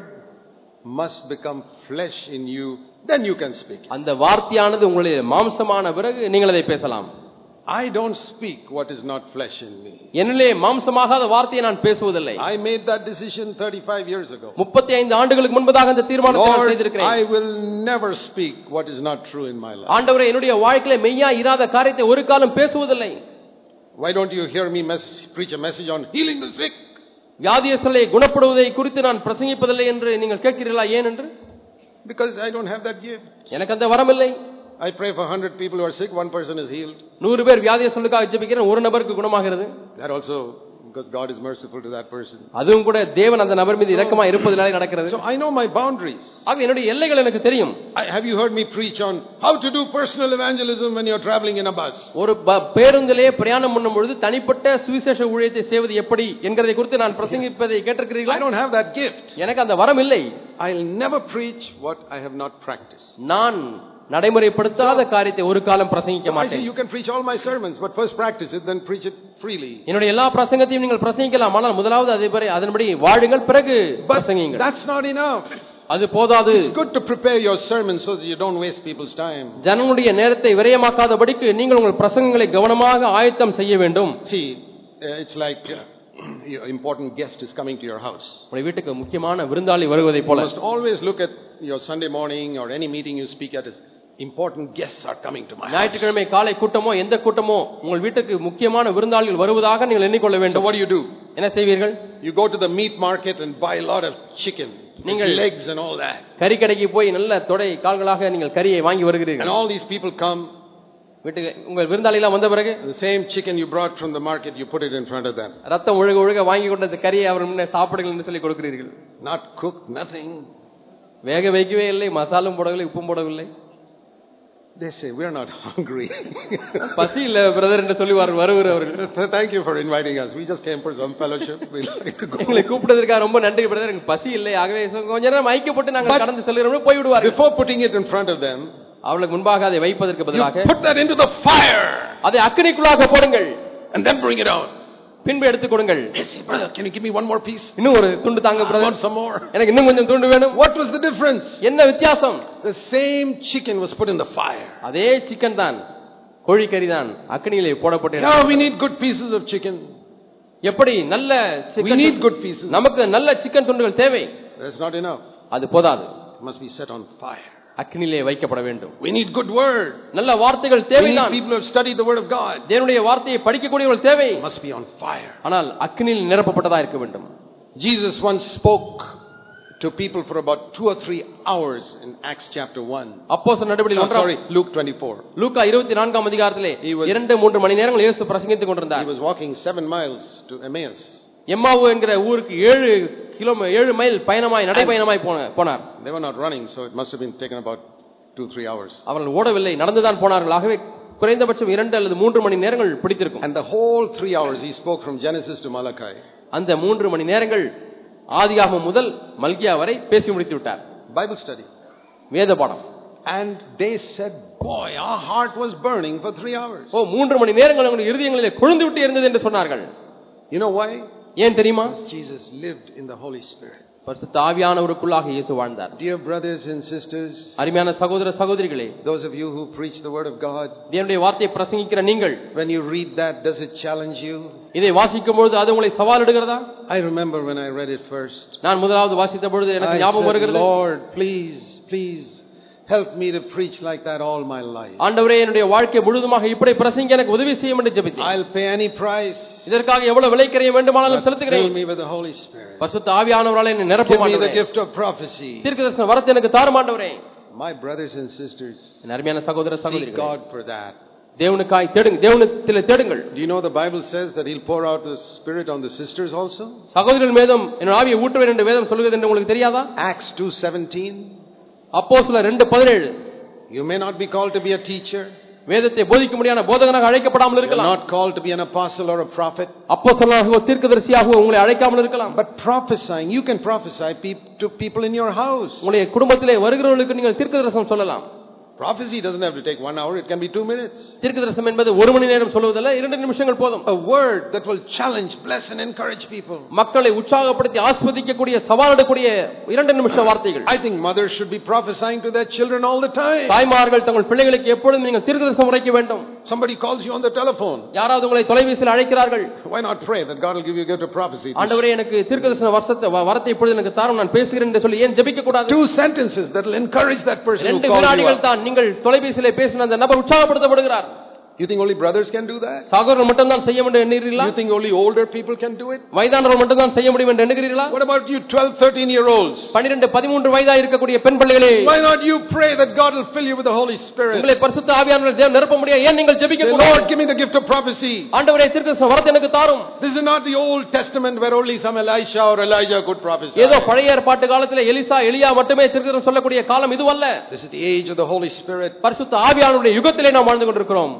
must become flesh in you, then you can speak. அந்த வார்த்தையானது உங்களுடைய மாம்சமான பிறகு நீங்கள் அதை பேசலாம். I don't speak what is not flesh in me. என்னிலே மாம்சமாகாத வார்த்தையை நான் பேசுவதில்லை. I made that decision 35 years ago. 35 ஆண்டுகளுக்கு முன்பதாக அந்த தீர்மானத்தை நான் செய்திருக்கிறேன். I will never speak what is not true in my life. ஆண்டவரே, என்னுடைய வாழ்க்கையிலே மெய்யா இராத காரியத்தை ஒரு காலம் பேசுவதில்லை. Why don't you hear me preach a message on healing the sick? வியாதியஸ்தரை குணப்படுவதை குறித்து நான் பிரசங்கிப்பதில்லை என்று நீங்கள் கேட்கிறீர்களா? ஏன் என்று? Because I don't have that gift. எனக்கு அந்த வரம் இல்லை. I pray for 100 people who are sick, one person is healed. 100 பேர் வியாதியஸ்தருக்காக ஜெபிக்கிறேன், ஒரு நபருக்கு குணமாகிறது. That also because God is merciful to that person. அதுவும் கூட தேவன் அந்த நபர் மீது இரக்கமாக இருப்பதினாலே நடக்கிறது. So I know my boundaries. ஆக என்னுடைய எல்லைகள் எனக்கு தெரியும். Have you heard me preach on how to do personal evangelism when you are traveling in a bus? ஒரு பேருந்திலே பிரயாணம் பண்ணும் பொழுது தனிப்பட்ட சுவிசேஷ ஊழியத்தை செய்வது எப்படி என்கிறதை குறித்து நான் பிரசங்கிப்பதை கேட்டிருக்கிறீர்களா? I don't have that gift. எனக்கு அந்த வரம் இல்லை. I'll never preach what I have not practiced. நான் நடைமுறைப்படுத்தாத காரியத்தை ஒரு காலம் பிரசங்கிக்க I say மாட்டேன். you can preach all my sermons, but first practice it, then preach it freely. என்னுடைய எல்லா பிரசங்கத்தையும் நீங்கள் பிரசங்கிக்கலாம், ஆனால் முதலாவது அதன்படி வாழுங்கள், பிறகு பிரசங்கியுங்கள். That's not enough. அது போதாது. It's good to prepare your sermon so that you don't waste people's time. ஜனங்களுடைய நேரத்தை விரயமாக்காதபடிக்கு நீங்கள் உங்கள் பிரசங்கங்களை கவனமாக ஆயத்தம் செய்ய வேண்டும். See, it's like your important guest is coming to your house. உங்கள் வீட்டுக்கு முக்கியமான விருந்தாளி வருவதை போல. You must always look at your Sunday morning or any meeting you speak at as important guests are coming to my house. ஞாயிற்றுக்கிழமை காலை கூட்டமோ எந்த கூட்டமோ உங்கள் வீட்டுக்கு முக்கியமான விருந்தாளிகள் வருவதாக நீங்கள் எண்ணிக்கொள்ள வேண்டும். So what do? என்ன செய்வீர்கள்? You go to the meat market and buy a lot of chicken, legs and all that. கறி கடைக்கு போய் நல்ல தொடை கால்களாக நீங்கள் கறியை வாங்கி வருகிறீர்கள். And all these people come. வீட்டுக்கு உங்கள் விருந்தாளிலாம் வந்த பிறகு the same chicken you brought from the market, you put it in front of them. ரத்தம் ஒழுக வாங்கி கொண்ட அந்த கறியை அவர் முன்னே சாப்பிடுங்கள் என்று சொல்லி கொடுக்கிறீர்கள். Not cooked, nothing. வேக வைக்கவே இல்லை, மசாலும் போடவில்லை, உப்பும் போடவில்லை. They say we are not hungry. பசி இல்ல பிரதர் என்று சொல்லி வருவார் அவர்கள். Thank you for inviting us. We just came for some fellowship. We'd like to go. எங்களை கூப்பிட்டதற்காக ரொம்ப நன்றி பிரதர், எனக்கு பசி இல்லை, ஆகவே கொஞ்ச நேரம் ஐக்கியப்பட்டு நாங்கள் கடந்து செல்கிறோம் போய் விடுவார்கள். Before putting it in front of them, அவளுக்கு முன்பாக அதை வைப்பதற்கு பதிலாக put that into the fire. அதை அக்கினிக்குள்ளாக போடுங்கள். And then bring it out. பின்பு எடுத்து கொடுங்கள். Yes, brother, can you give me one more piece? இன்னும் ஒரு துண்டு தாங்க brother. I want some more. எனக்கு இன்னும் கொஞ்சம் துண்டு வேணும். What was the difference? என்ன வித்தியாசம்? The same chicken was put in the fire. அதே சிக்கன் தான், கோழி கறி தான் அக்கினியிலே போடப்பட்டது. Now we need good pieces of chicken. எப்படி நல்ல We need good pieces. நமக்கு நல்ல சிக்கன் துண்டுகள் தேவை. That's not enough. அது போதாது. It must be set on fire. அக்கினியிலே வைக்கப்பட வேண்டும். We need good word. நல்ல வார்த்தைகள் We தேவைதான். need people who have studied the word of God. தேவனுடைய வார்த்தையை படிக்கக்கூடியவர்கள் தேவை. It must be on fire. ஆனால் அக்கினியில் நிரப்பப்பட்டதா இருக்க வேண்டும். Jesus once spoke to people for about 2 or 3 hours in Acts chapter 1. அப்போஸ்தலர் நடவடிக்கைகள் Luke 24. லூக்கா 24ஆம் அதிகாரத்திலே 2-3 மணி நேரங்கள் இயேசு பிரசங்கித்துக் கொண்டிருந்தார். He was walking 7 miles to Emmaus. எம்மாவு என்கிற ஊருக்கு 7 மைல் பயணமாய் நடைபயணமாய் போனார். They were not running, so it must have been taken about 2-3 hours. அவர்கள் ஓடவில்லை, நடந்துதான் போனார்கள். ஆகவே குறைந்தபட்சம் 2 அல்லது 3 மணி நேரங்கள் பிடித்திருக்கும். And the whole 3 hours he spoke from Genesis to Malachi. அந்த 3 மணி நேரங்கள் ஆதியாகமம் முதல் மல்கியா வரை பேசி முடித்து விட்டார். Bible study. வேத பாடம். And they said, boy, our heart was burning for 3 hours. 3 மணி நேரங்கள் நம்முடைய இருதயங்களிலே கொழுந்து விட்டு இருந்தது என்று சொன்னார்கள். You know why? ஏன் தெரியுமா? Jesus lived in the Holy Spirit. பரிசுத்த ஆவியானவருக்குள்ளாக இயேசு வாழ்ந்தார். Dear brothers and sisters, அருமையான சகோதர சகோதரிகளே, those of you who preach the word of God, தேவனுடைய வார்த்தையை பிரசங்கிக்கிற நீங்கள், when you read that, does it challenge you? இதை வாசிக்கும் பொழுது அது உங்களை சவாலிடுகிறதா? I remember when I read it first. நான் முதலாவது வாசித்த பொழுது எனக்கு ஞாபகம் வருகிறது, Lord, please help me to preach like that all my life. ஆண்டவரே, என்னுடைய வாழ்க்கை முழுதுமாக இப்படி பிரசங்கிக்க எனக்கு உதவி செய்யும் என்று ஜெபித்தேன். I'll pay any price. இதற்காக எவ்வளவு விலை கரைய வேண்டுமானாலும் செலுத்துகிறேன். Fill me with the Holy Spirit. பரிசுத்த ஆவியானவராலே என்னை நிரப்பும் ஆண்டவரே. Give me ஆண்டவரே. the gift of prophecy. தீர்க்கதரிசன வரத்தை எனக்கு தாரும் ஆண்டவரே. My brothers and sisters, என் அருமையான சகோதர seek சகோதரிகளே, God for that. தேவனுக்காய் தேடுங்க, தேவனிடத்திலே தேடுங்கள். Do you know the Bible says that he'll pour out the Spirit on the sisters also? சகோதரர்கள் மீதும் என் ஆவியை ஊற்றுவேன் என்று வேதம் சொல்கிறது என்று உங்களுக்கு தெரியாதா? Acts 2:17. அப்போஸ்தலர் 2:17. You may not be called to be a teacher. வேதத்தை போதிக்க முடியாத போதகனாக அழைக்கப்படாமல் You are இருக்கலாம். not called to be an apostle or a prophet. அப்போஸ்தலனாகவோ தீர்க்கதரிசியாகவோ உங்களை அழைக்காமல் இருக்கலாம். But prophesying, you can prophesy to people in your house. உங்களுடைய குடும்பத்திலே வருகிறவர்களுக்கு நீங்கள் தீர்க்கதரிசனம் சொல்லலாம். Prophecy doesn't have to take 1 hour, it can be 2 minutes. தீர்க்கதரிசனம் என்பது 1 மணி நேரம் சொல்வதல்ல, 2 நிமிஷங்கள் போதும். A word that will challenge, bless and encourage people. மக்களை உற்சாகப்படுத்தி ஆஸ்வதிக்கக்கூடிய சவாலிடக்கூடிய 2 நிமிஷ வார்த்தைகள். I think mothers should be prophesying to their children all the time. தாய்மார்கள் தங்கள் பிள்ளைகளுக்கு எப்பொழுதும் நீங்கள் தீர்க்கதரிசனம் உரைக்க வேண்டும். Somebody calls you on the telephone. யாராவது உங்களை தொலைபேசியில் அழைக்கிறார்கள். Why not pray that God will give you a gift of prophecy? ஆண்டவரே, எனக்கு தீர்க்கதரிசன வரத்தை இப்பொழுது எனக்கு தாரும், நான் பேசுகிறேன் என்று சொல்லி ஏன் ஜெபிக்க கூடாது? 2 sentences that will encourage that person who 2 calls you வினாடிகள் up. தான் நீங்கள் தொலைபேசியிலே பேசின அந்த நபர் உற்சாகப்படுத்தப்படுகிறார். You think only brothers can do that? சகோதரர்கள் மட்டும் தான் செய்ய முடியும் என்கிறீர்களா? You think only older people can do it? வயதானவர்கள் மட்டும் தான் செய்ய முடியும் என்று எண்ணுகிறீர்களா? What about you 12-13-year-olds? 12-13 வயதா இருக்கக்கூடிய பெண் பிள்ளைகளே, Why not you pray that God will fill you with the Holy Spirit? உங்களை பரிசுத்த ஆவியானவரால் தேவன் நிரப்ப முடியும், ஏன் நீங்கள் ஜெபிக்க Say, கூடாது? Lord, give me the gift of prophecy. ஆண்டவரே, தீர்க்கதரிசன வரத்தை எனக்கு தாரும். This is not the Old Testament where only some Elisha or Elijah could prophesy. ஏதோ பழைய ஏற்பாட்டு காலத்திலே எலிசா எலியா மட்டுமே தீர்க்கதரிசனம் சொல்லக்கூடிய காலம் இதுவல்ல. This is the age of the Holy Spirit. பரிசுத்த ஆவியானவருடைய யுகத்திலே நாம் வாழ்ந்து கொண்டிருக்கிறோம்.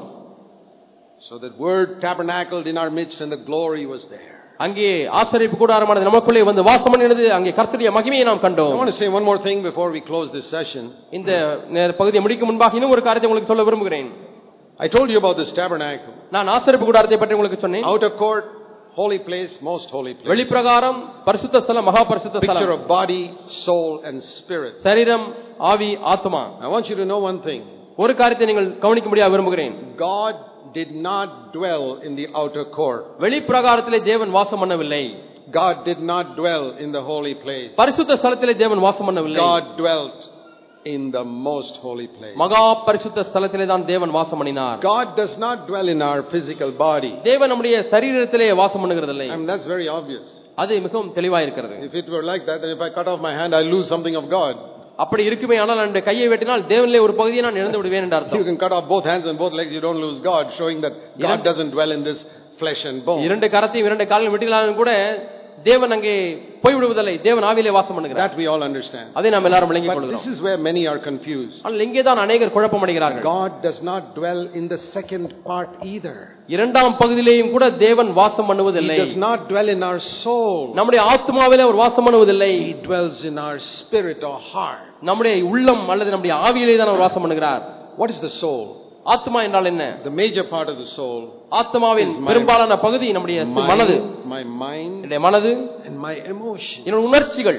So that word tabernacled in our midst and the glory was there. அங்கே ஆசரிப்பு கூடாரமானது நமக்குள்ளே வந்து வாசம் பண்ணினது. அங்கே கர்த்தருடைய மகிமையை நாம் I கண்டோம். want to say one more thing before we close this session. இந்த பகுதியை முடிக்கும் முன்பாக இன்னும் ஒரு காரியத்தை உங்களுக்கு சொல்ல விரும்புகிறேன். I told you about this tabernacle. நான் ஆசரிப்பு கூடாரத்தை பற்றி உங்களுக்கு சொன்னேன். Outer court, holy place, most holy place. வெளிப்பிரகாரம் பரிசுத்த ஸ்தலம், மகா பரிசுத்த Picture ஸ்தலம். of body, soul and spirit. சரீரம், ஆவி, ஆத்மா. I want you to know one thing. ஒரு காரியத்தை நீங்கள் கவனிக்க முடியாது விரும்புகிறேன். God did not dwell in the outer court. வெளிப்பிரகாரத்திலே தேவன் வாசம் பண்ணவில்லை. God did not dwell in the holy place. பரிசுத்த ஸ்தலத்திலே தேவன் வாசம் பண்ணவில்லை. God dwelt in the most holy place. மகா பரிசுத்த ஸ்தலத்திலே தான் தேவன் வாசம் பண்ணினார். God does not dwell in our physical body. தேவன் நம்முடைய சரீரத்திலே வாசம் பண்ணுகிறதில்லை. I mean, that's very obvious. அது மிகவும் தெளிவாக இருக்கிறது. If it were like that, then if I cut off my hand, I lose something of God. அப்படி இருக்குமே ஆனால் நான் கையை வெட்டினால் தேவனிலே ஒரு பகுதியை நான் இழந்து விடுவேன் என்று You அர்த்தம். can cut off both hands and both legs, you don't lose God, showing that God doesn't dwell in this flesh and bone. 2 கரத்தையும் 2 காலையும் வெட்டினாலும் கூட தேவன் அங்கே போய் விடுவதில்லை. தேவன் ஆவியிலே வாசம் பண்ணுகிறார். That we all understand. அதை நாம் எல்லாரும் விளங்கிக் But கொள்கிறோம். this is where many are confused. ஆனால் இங்கே தான் அநேகர் குழப்பமடைகிறார்கள். God does not dwell in the second part either. இரண்டாம் பகுதியிலேயும் கூட தேவன் வாசம் He பண்ணுவதில்லை. does not dwell in our soul. நம்முடைய ஆத்மாவிலே அவர் வாசம் பண்ணுவதில்லை. He dwells in our spirit or heart. நம்முடைய உள்ளம் அல்லது நம்முடைய ஆவியிலே தான் அவர் வாசம் பண்ணுகிறார். What is the soul? ஆத்மா என்றால் என்ன? The major part of the soul. ஆத்மாவின் பெரும்பாலான பகுதி நம்முடைய மனது, my mind, என்னுடைய மனது and my emotion. என்னுடைய உணர்ச்சிகள்.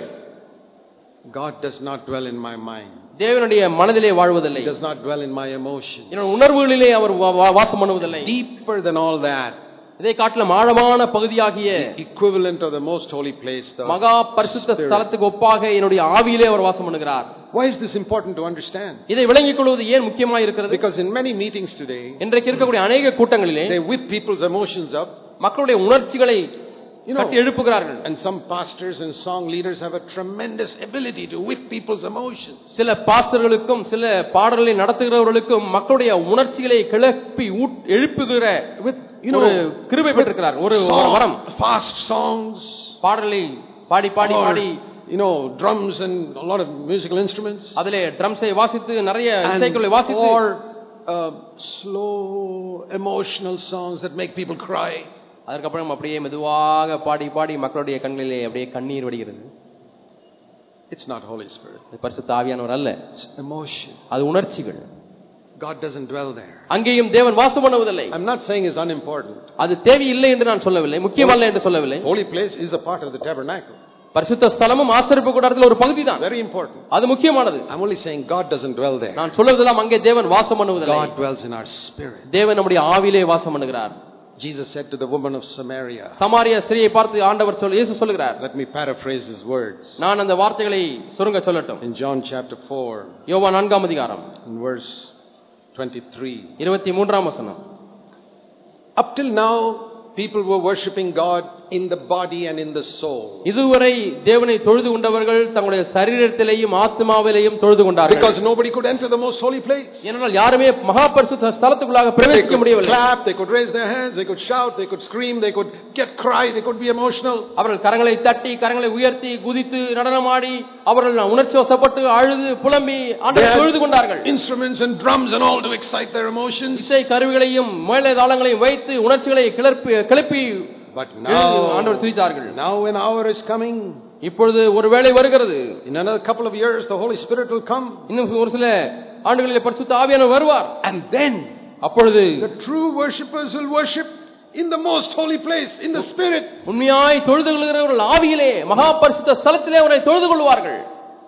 God does not dwell in my mind. தேவனுடைய மனதிலே வாழ்வதில்லை. He does not dwell in my emotions. என்னுடைய உணர்வுகளிலே அவர் வாசம் பண்ணுவதில்லை. Deeper than all that, இதை காட்டிலும் ஆழமான பகுதியாகிய equivalent of the most holy place, the மகா பரிசுத்த ஸ்தலத்துக்கு ஒப்பாக என்னுடைய ஆவியிலே அவர் வாசம் பண்ணுகிறார். Why is this important to understand? இதை விளங்கிக் கொள்வது ஏன் முக்கியமாக இருக்கிறது? Because in many meetings today, இன்றைக்கு இருக்கக்கூடிய அநேக கூட்டங்களிலே they whip people's emotions up. மக்களுடைய உணர்ச்சிகளை கட்டி எழுப்புகிறார்கள். And some pastors and song leaders have a tremendous ability to whip people's emotions. சில பாஸ்டர்களுக்கும் சில பாடல்களை நடத்துகிறவர்களுக்கும் மக்களுடைய உணர்ச்சிகளை கிளப்பி எழுப்புகிற ஒரு கிருபை பெற்றிருக்கிறார். ஒரு வரம். Fast songs, பாடலை பாடி பாடி பாடி, drums and a lot of musical instruments. அதிலே ட்ரம்ஸை வாசித்து நிறைய இசைக்கருவிகளை வாசித்து, or slow emotional songs that make people cry. அதற்கப்புறம் அப்படியே மெதுவாக பாடி பாடி மக்களுடைய கண்களிலே அப்படியே கண்ணீர் வடிகிறது. It's not Holy Spirit. அது பரிசுத்த ஆவியானவர் அல்ல. It's emotion. அது உணர்ச்சிகள். God doesn't dwell there. அங்கேயும் தேவன் வாசம் பண்ணுவதில்லை. I'm not saying it's unimportant. அது தேவையில்லை என்று நான் சொல்லவில்லை, முக்கியமல்ல என்று சொல்லவில்லை. Holy place is a part of the tabernacle. பரிசுத்த ஸ்தலமும் ஆசரிப்பு கூடாரத்தில் ஒரு பகுதி தான். Very important. அது முக்கியமானது. I'm only saying God doesn't dwell there. நான் சொல்வதெல்லாம் அங்கே தேவன் வாசம் பண்ணுவதில்லை. God dwells in our spirit. தேவன் நம்முடைய ஆவியிலே வாசம் பண்ணுகிறார். Jesus said to the woman of Samaria. Samariya ஸ்திரியை பார்த்து ஆண்டவர் இயேசு சொல்கிறார். Let me paraphrase his words. நான் அந்த வார்த்தைகளை சுருங்க சொல்லட்டும். In John chapter 4. யோவான் 4ஆம் அதிகாரம். In verse 23. 23ஆம் வசனம். Up till now people were worshiping God in the body and in the soul. இதுவரை தேவனை தொழுது கொண்டவர்கள் தங்களுடைய சரீரத்திலேயும் ஆத்மாவிலேயும் தொழுது கொண்டார்கள். Because nobody could enter the most holy place. ஏனென்றால் யாருமே மகா பரிசுத்த ஸ்தலத்துக்குள்ளாக பிரவேசிக்க முடியவில்லை. They could clap, they could raise their hands, they could shout, they could scream, they could cry, they could be emotional. அவர்கள் கரங்களை தட்டி, கரங்களை உயர்த்தி, குதித்து, நடனமாடி, அவர்கள் உணர்ச்சி வசப்பட்டு அழுது புலம்பி ஆண்டவரை தொழுது கொண்டார்கள். Instruments and drums and all to excite their emotions. இசை கருவிகளையும் மேளதாளங்களையும் வைத்து உணர்ச்சிகளை கிளப்பி But now ஆண்டவர் துதித்தார்கள். Now an hour is coming. இப்பொழுது ஒரு வேளை வருகிறது. In another couple of years the Holy Spirit will come. இன்னும் ஒரு சில ஆண்டுகளிலே பரிசுத்த ஆவியானவர் வருவார். And then அப்பொழுது the true worshippers will worship in the most holy place, in the spirit. உண்மையாய் தொழுது கொள்கிறவர்கள் ஆவியிலே மகா பரிசுத்த ஸ்தலத்திலே அவரை தொழுது கொள்வார்கள்.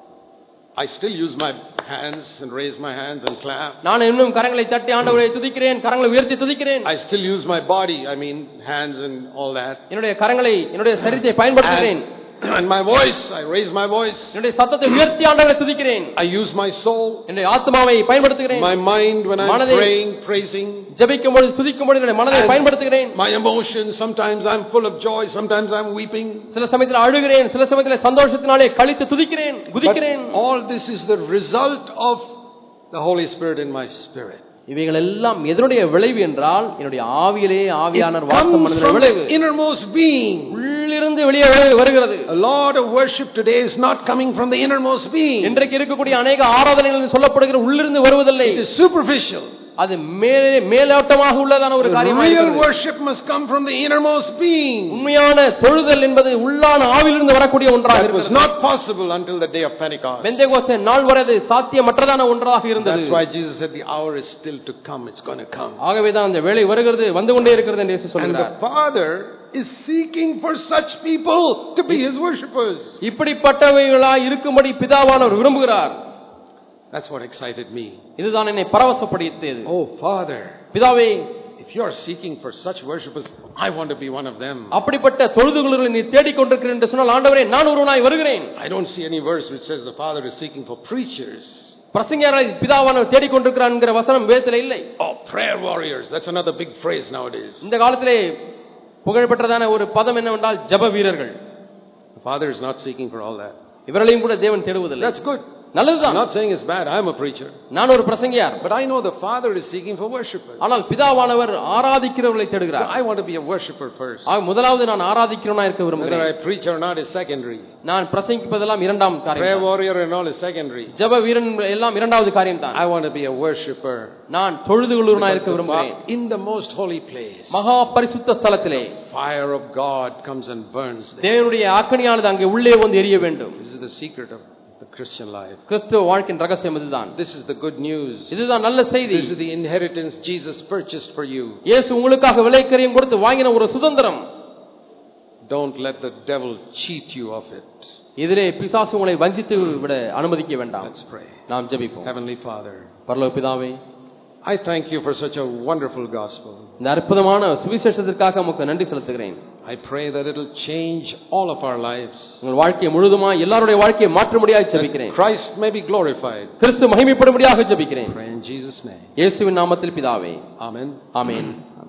I still use my hands and raise my hands and clap. நான் இன்னும் கரங்களை தட்டி ஆண்டவரை துதிக்கிறேன், கரங்களை உயர்த்தி துதிக்கிறேன். I still use my body, I mean hands and all that. என்னுடைய கரங்களை, என்னுடைய சரீரத்தை பயன்படுத்துகிறேன். And my voice, I raise my voice. என்னுடைய சத்தத்தை உயர்த்தி ஆண்டவரை துதிக்கிறேன். I use my soul. என்னுடைய ஆத்மாவை பயன்படுத்துகிறேன். My mind when I'm praying, praising. ஜெபிக்கும்போது துதிக்கும்போது என்னுடைய மனதை பயன்படுத்துகிறேன். My emotions, sometimes I'm full of joy, sometimes I'm weeping. சில சமயத்தில் அழுகிறேன், சில சமயத்தில் சந்தோஷத்தினாலே களித்து துதிக்கிறேன், குதிக்கிறேன். All this is the result of the Holy Spirit in my spirit. இவைகள் எல்லாம் எதனுடைய விளைவு என்றால் என்னுடைய ஆவியிலே ஆவியானவர் வாசம் பண்ணுகிற விளைவு. Innermost being. உள்ளிருந்து வெளியே வருகிறது. A lot of worship today is not coming from the innermost being. இன்றைக்கு இருக்கக்கூடிய அநேக ஆராதனைகள் சொல்லப்படுகிற உள்ளிருந்து வருவதில்லை. It is superficial. அது மேலோட்டமாக உள்ளதான ஒரு காரியமாக இருக்கிறது. Real worship must come from the innermost being. உண்மையான தொழுதல் என்பது உள்ளான ஆவியிலிருந்து வரக்கூடிய ஒன்றாக இருக்கிறது. It was not possible until the day of Pentecost. Pentecost நாள் வரை அது சாத்தியமற்றதான ஒன்றாக இருந்தது. That's why Jesus said the hour is still to come, it's going to come. ஆகவே தான் அந்த வேளை வருகிறது, வந்து கொண்டே இருக்கிறது என்று இயேசு சொல்கிறார். And the Father is seeking for such people to be his worshippers. இப்படிப்பட்டவைகளாய் இருக்கும்படி பிதாவானவர் விரும்புகிறார். That's what excited me. இதுதான் என்னை பரவசப்படுத்தியது. Oh Father, பிதாவே, if you are seeking for such worshippers, I want to be one of them. அப்படிப்பட்ட தொழுதுகொள்ளுகிறவர்களை நீ தேடிக் கொண்டிருக்கிறீர் என்று சொன்னால் ஆண்டவரே நான் ஒருவனாய் வருகிறேன். I don't see any verse which says the Father is seeking for preachers. பிரசங்கியாரை பிதாவானவர் தேடிக் கொண்டிருக்கிறார் என்கிற வசனம் வேதத்திலே இல்லை. Oh, prayer warriors, that's another big phrase nowadays. இந்த காலத்திலே புகழ்பெற்றதான ஒரு பதம் என்னவென்றால் ஜெப வீரர்கள். The Father is not seeking for all that. இவர்களையும் கூட தேவன் தேடுவதில்லை. That's good. நல்லதுதான். I'm not saying it's bad. I'm a preacher. நான் ஒரு பிரசங்கியார். But I know the Father is seeking for worshipers. ஆனால் பிதாவானவர் ஆராதிக்கிறவர்களை தேடுகிறார். So I want to be a worshipper first. முதலாவது நான் ஆராதிக்கிறவனா இருக்க விரும்புகிறேன். Whether I preach or not is secondary. நான் பிரசங்கிப்பதெல்லாம் இரண்டாம் காரியம். Prayer warrior and all is secondary. ஜெப வீரன் எல்லாம் இரண்டாவது காரியம் தான். I want to be a worshipper. நான் தொழுதுகொள்ளுவனா இருக்க விரும்புகிறேன். In the most holy place. மகா பரிசுத்த ஸ்தலத்திலே Fire of God comes and burns there. தேவனுடைய அக்கினியானது அங்கே உள்ளே வந்து எரிய வேண்டும். This is the secret of the Christian life. கிறிஸ்தவ வாழ்க்கையின் ரகசியம் இதுதான். This is the good news. இதுதான் நல்ல செய்தி. This is the inheritance Jesus purchased for you. இயேசு உங்களுக்காக விலைக்கரியம் கொடுத்து வாங்கின ஒரு சுதந்திரம். Don't let the devil cheat you of it. இதிலே பிசாசு உங்களை வஞ்சித்து விட அனுமதிக்க வேண்டாம். Let's pray. நாம் ஜெபிப்போம். Heavenly Father, பரலோக பிதாவே, I thank you for such a wonderful gospel. இந்த அற்புதமான சுவிசேஷத்திற்காக உமக்கு நன்றி செலுத்துகிறேன். I pray that it will change all of our lives. உங்கள் வாழ்க்கையை முழுதுமாய் எல்லாருடைய வாழ்க்கையை மாற்றும்படியாக ஜெபிக்கிறேன். Christ may be glorified. கிறிஸ்து மகிமைப்படும்படியாக ஜெபிக்கிறேன். Pray in Jesus' name. இயேசுவின் நாமத்தில் பிதாவே. Amen. ஆமென்.